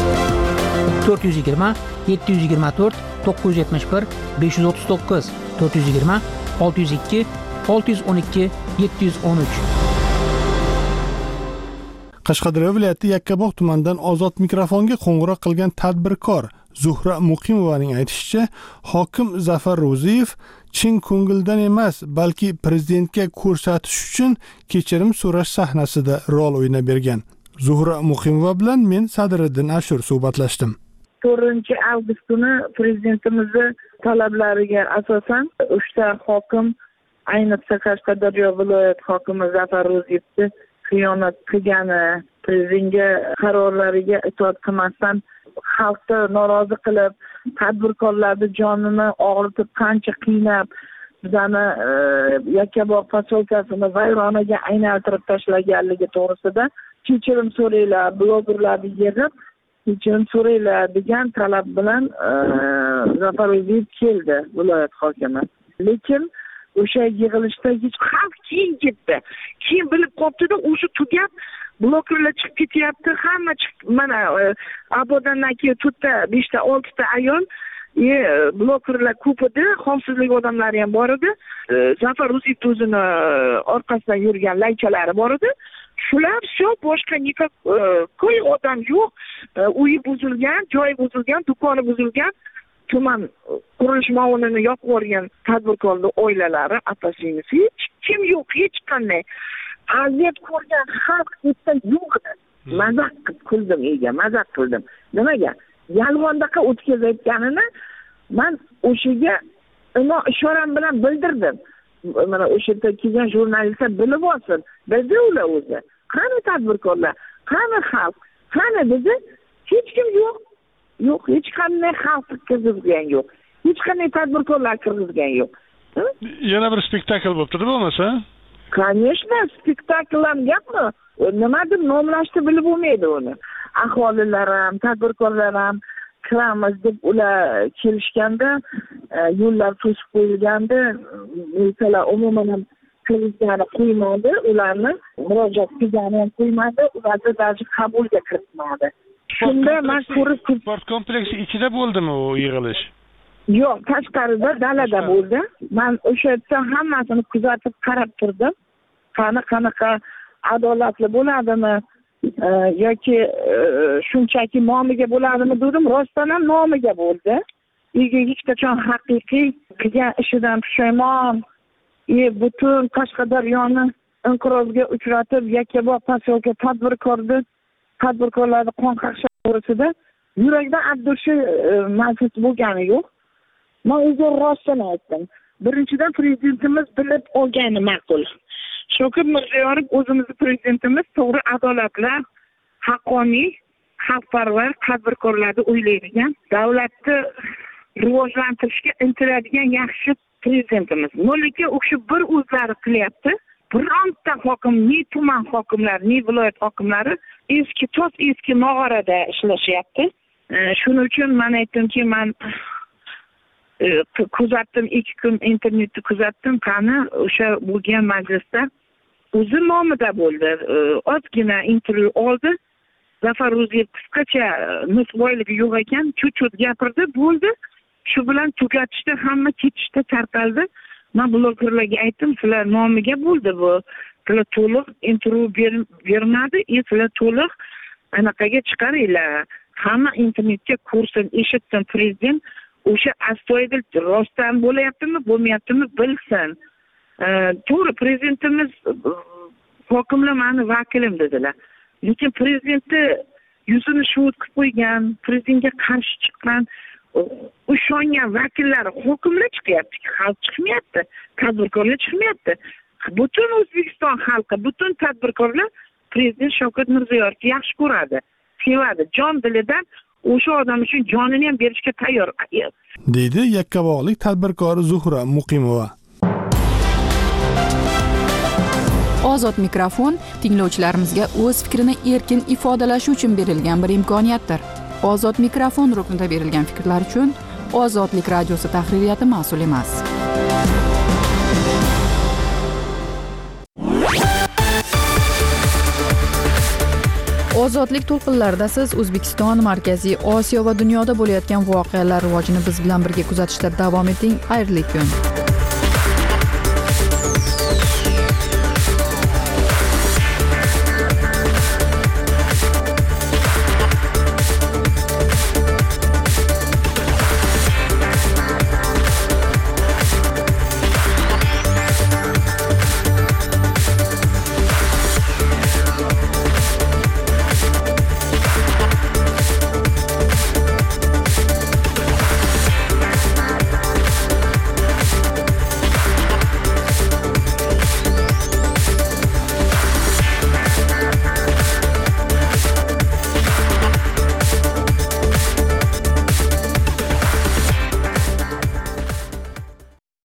S8: 420 724 971 539 420 602 612 713.
S15: Qashqadaryo viloyati Yakkabog' tumanidan ozod mikrofonga qo'ng'iroq qilgan tadbirkor Zuhra Muqimovaning aytishicha, hokim Zafar Ro'ziyev chin ko'ngildan emas, balki prezidentga ko'rsatish uchun kechirim so'rash sahnasida rol o'ynab bergan. Zuhra Muqimova bilan men Sadriddin Ashur suhbatlashdim.
S2: 4-avgust kuni prezidentimizni talablariga asosan 3 ta hokim, ayniqsa Qashqadaryo viloyat hokimi Zafar Ro'ziyevni xiyonat qilgani, prezidentga qarorlariga itoat qilmasdan xalqni norozi qilib, tadbirkorlarni jonini og'ritib, qancha qiynab, bizani Yakkabog' posyolkasini vayronaga aylantirib tashlaganligi to'g'risida kechirim so'raylar, blogerlarni yig'ib kechirim so'raylar degan talab bilan Zafar Ro'ziyev keldi viloyat hokimi. Lekin o'sha yig'ilishda hech xalq keyin ketdi. Keyin bilib qolibdi-da, o'sha tugab blokerlar chiqib ketyapti, hamma chiqib, mana Abodandan keyin 4 ta, 5 ta, 6 ta ayol, blokerlar ko'p edi, xavfsizlik odamlari ham bor edi. Zafar Ro'ziyev o'zini orqasidan yurgan laychalari bor edi. Shular shu boshqa ko'y odam yo'q. Uyi buzilgan, joyi buzilgan, do'koni buzilgan, tuman qurilish muavinini yoqib yuborgan tadbirkorlar oilalari, ota-singlisi hech kim yo'q, hech qanday. Aziyat ko'rgan xalq hechda yo'q edi. Mazaq qilib kuldim, mazaq qildim. Nimaga? Yolg'ondaqa o'tkazayotganini men o'shaga ishoram bilan bildirdim. Mana o'sha yerda kelgan jurnalistlar bilib olsin. Bizda ular o'zi. Qani tadbirkorlar, qani xalq, qani bizni hech kim yo'q. Yo'q, hech qanday xalq kirgizgan yo'q. Hech qanday tadbirkorlar kirgizgan yo'q.
S15: Yana bir spektakl bo'libdi-da bo'lmasa?
S2: Конечно, spektakl ham gapmi? Nimadir nomlashni bilib bo'lmaydi uni. Aholilar ham, tadbirkorlar ham kiramiz deb ular kelishganda, yo'llar to'sib qo'yilganda, mesela umuman ham kirishgani qo'ymadi, ularni murojaat qilgani ham qo'ymadi, ularni даже qabulga kiritmadi. Shunda men ko'rib,
S15: sport kompleksi ichida bo'ldimi u yig'ilish?
S2: Yo'q, tashqarida, dalada bo'ldi. Men o'sha yerda hammasini kuzatib qarab turdim. Qanaqa adolatli bo'ladimi yoki shunchaki nomiga bo'ladimi dedim. Rostdan ham nomiga bo'ldi. Hech qachon haqiqiy qilgan ishidan pushaymon, butun Qashqadaryoni inqirozga uchratib, Yakkabog' posyolka tadbirkorlarni qon qaqshash to'g'risida yurakdan abdurshi mavjud bo'lgani yo'q. Men o'zim rostini aytdim. Birinchidan prezidentimiz bilib olgani ma'qul. Shavkat Mirziyoyev o'zimizni prezidentimiz to'g'ri, adolatli, haqqoniy, xalqparvar tadbirkorlarni o'ylaydigan, davlatni rivojlantirishga intiladigan yaxshi prezidentimiz. Lekin o'sha bir o'zlari qilyapti. Bironta hokim, ni tuman hokimlari, ni viloyat hokimlari eski nog'orada ishlashyapti. Shuning uchun men aytdimki, men kuzatdim, 2 kun internetni kuzatdim, qani o'sha bo'lgan majlisda o'zi nomida bo'ldi. Ozgina intervyu oldi. Zafar Ro'ziyev qisqacha nisboyligi yo'q ekan, cho'chot gapirdi, bo'ldi. Shu bilan tugatishda hamma ketishda tarqaldi. Men blogerlarga aytdim, sizlar nomiga bo'ldi bu. Sizlar to'liq intervyu bermadi, sizlar to'liq anaqaga chiqaringlar. Hamma internetga ko'rsin, eshitsin, prezident o'sha astoydil rostdan bo'layaptimi, bo'lmayaptimi bilsin. To'g'ri, prezidentimiz hokimlar meni vakilim dedilar. Lekin prezidentni yuzini shuvut qilib qo'ygan, prezidentga qarshi chiqqan, ishongan vakillar hokimlar chiqyapti, xalq chiqmayapti, tadbirkorlar chiqmayapti. Butun O'zbekiston xalqi, butun tadbirkorlar prezident Shavkat Mirziyoyevni yaxshi ko'radi, sevadi, jon dilidan o'sha odam uchun jonini ham berishga tayyor,
S15: deydi Yakkabog'lik tadbirkor Zuhra Muqimova.
S4: Ozod mikrofon tinglovchilarimizga o'z fikrini erkin ifodalashi uchun berilgan bir imkoniyatdir. Ozod mikrofon ruknida berilgan fikrlar uchun Ozodlik radiosi tahririyati mas'ul emas. ozodlik to'lqinlarida siz O'zbekiston, Markaziy Osiyo va dunyoda bo'layotgan voqealar rivojini biz bilan birga kuzatishda davom eting. Xayrli kun.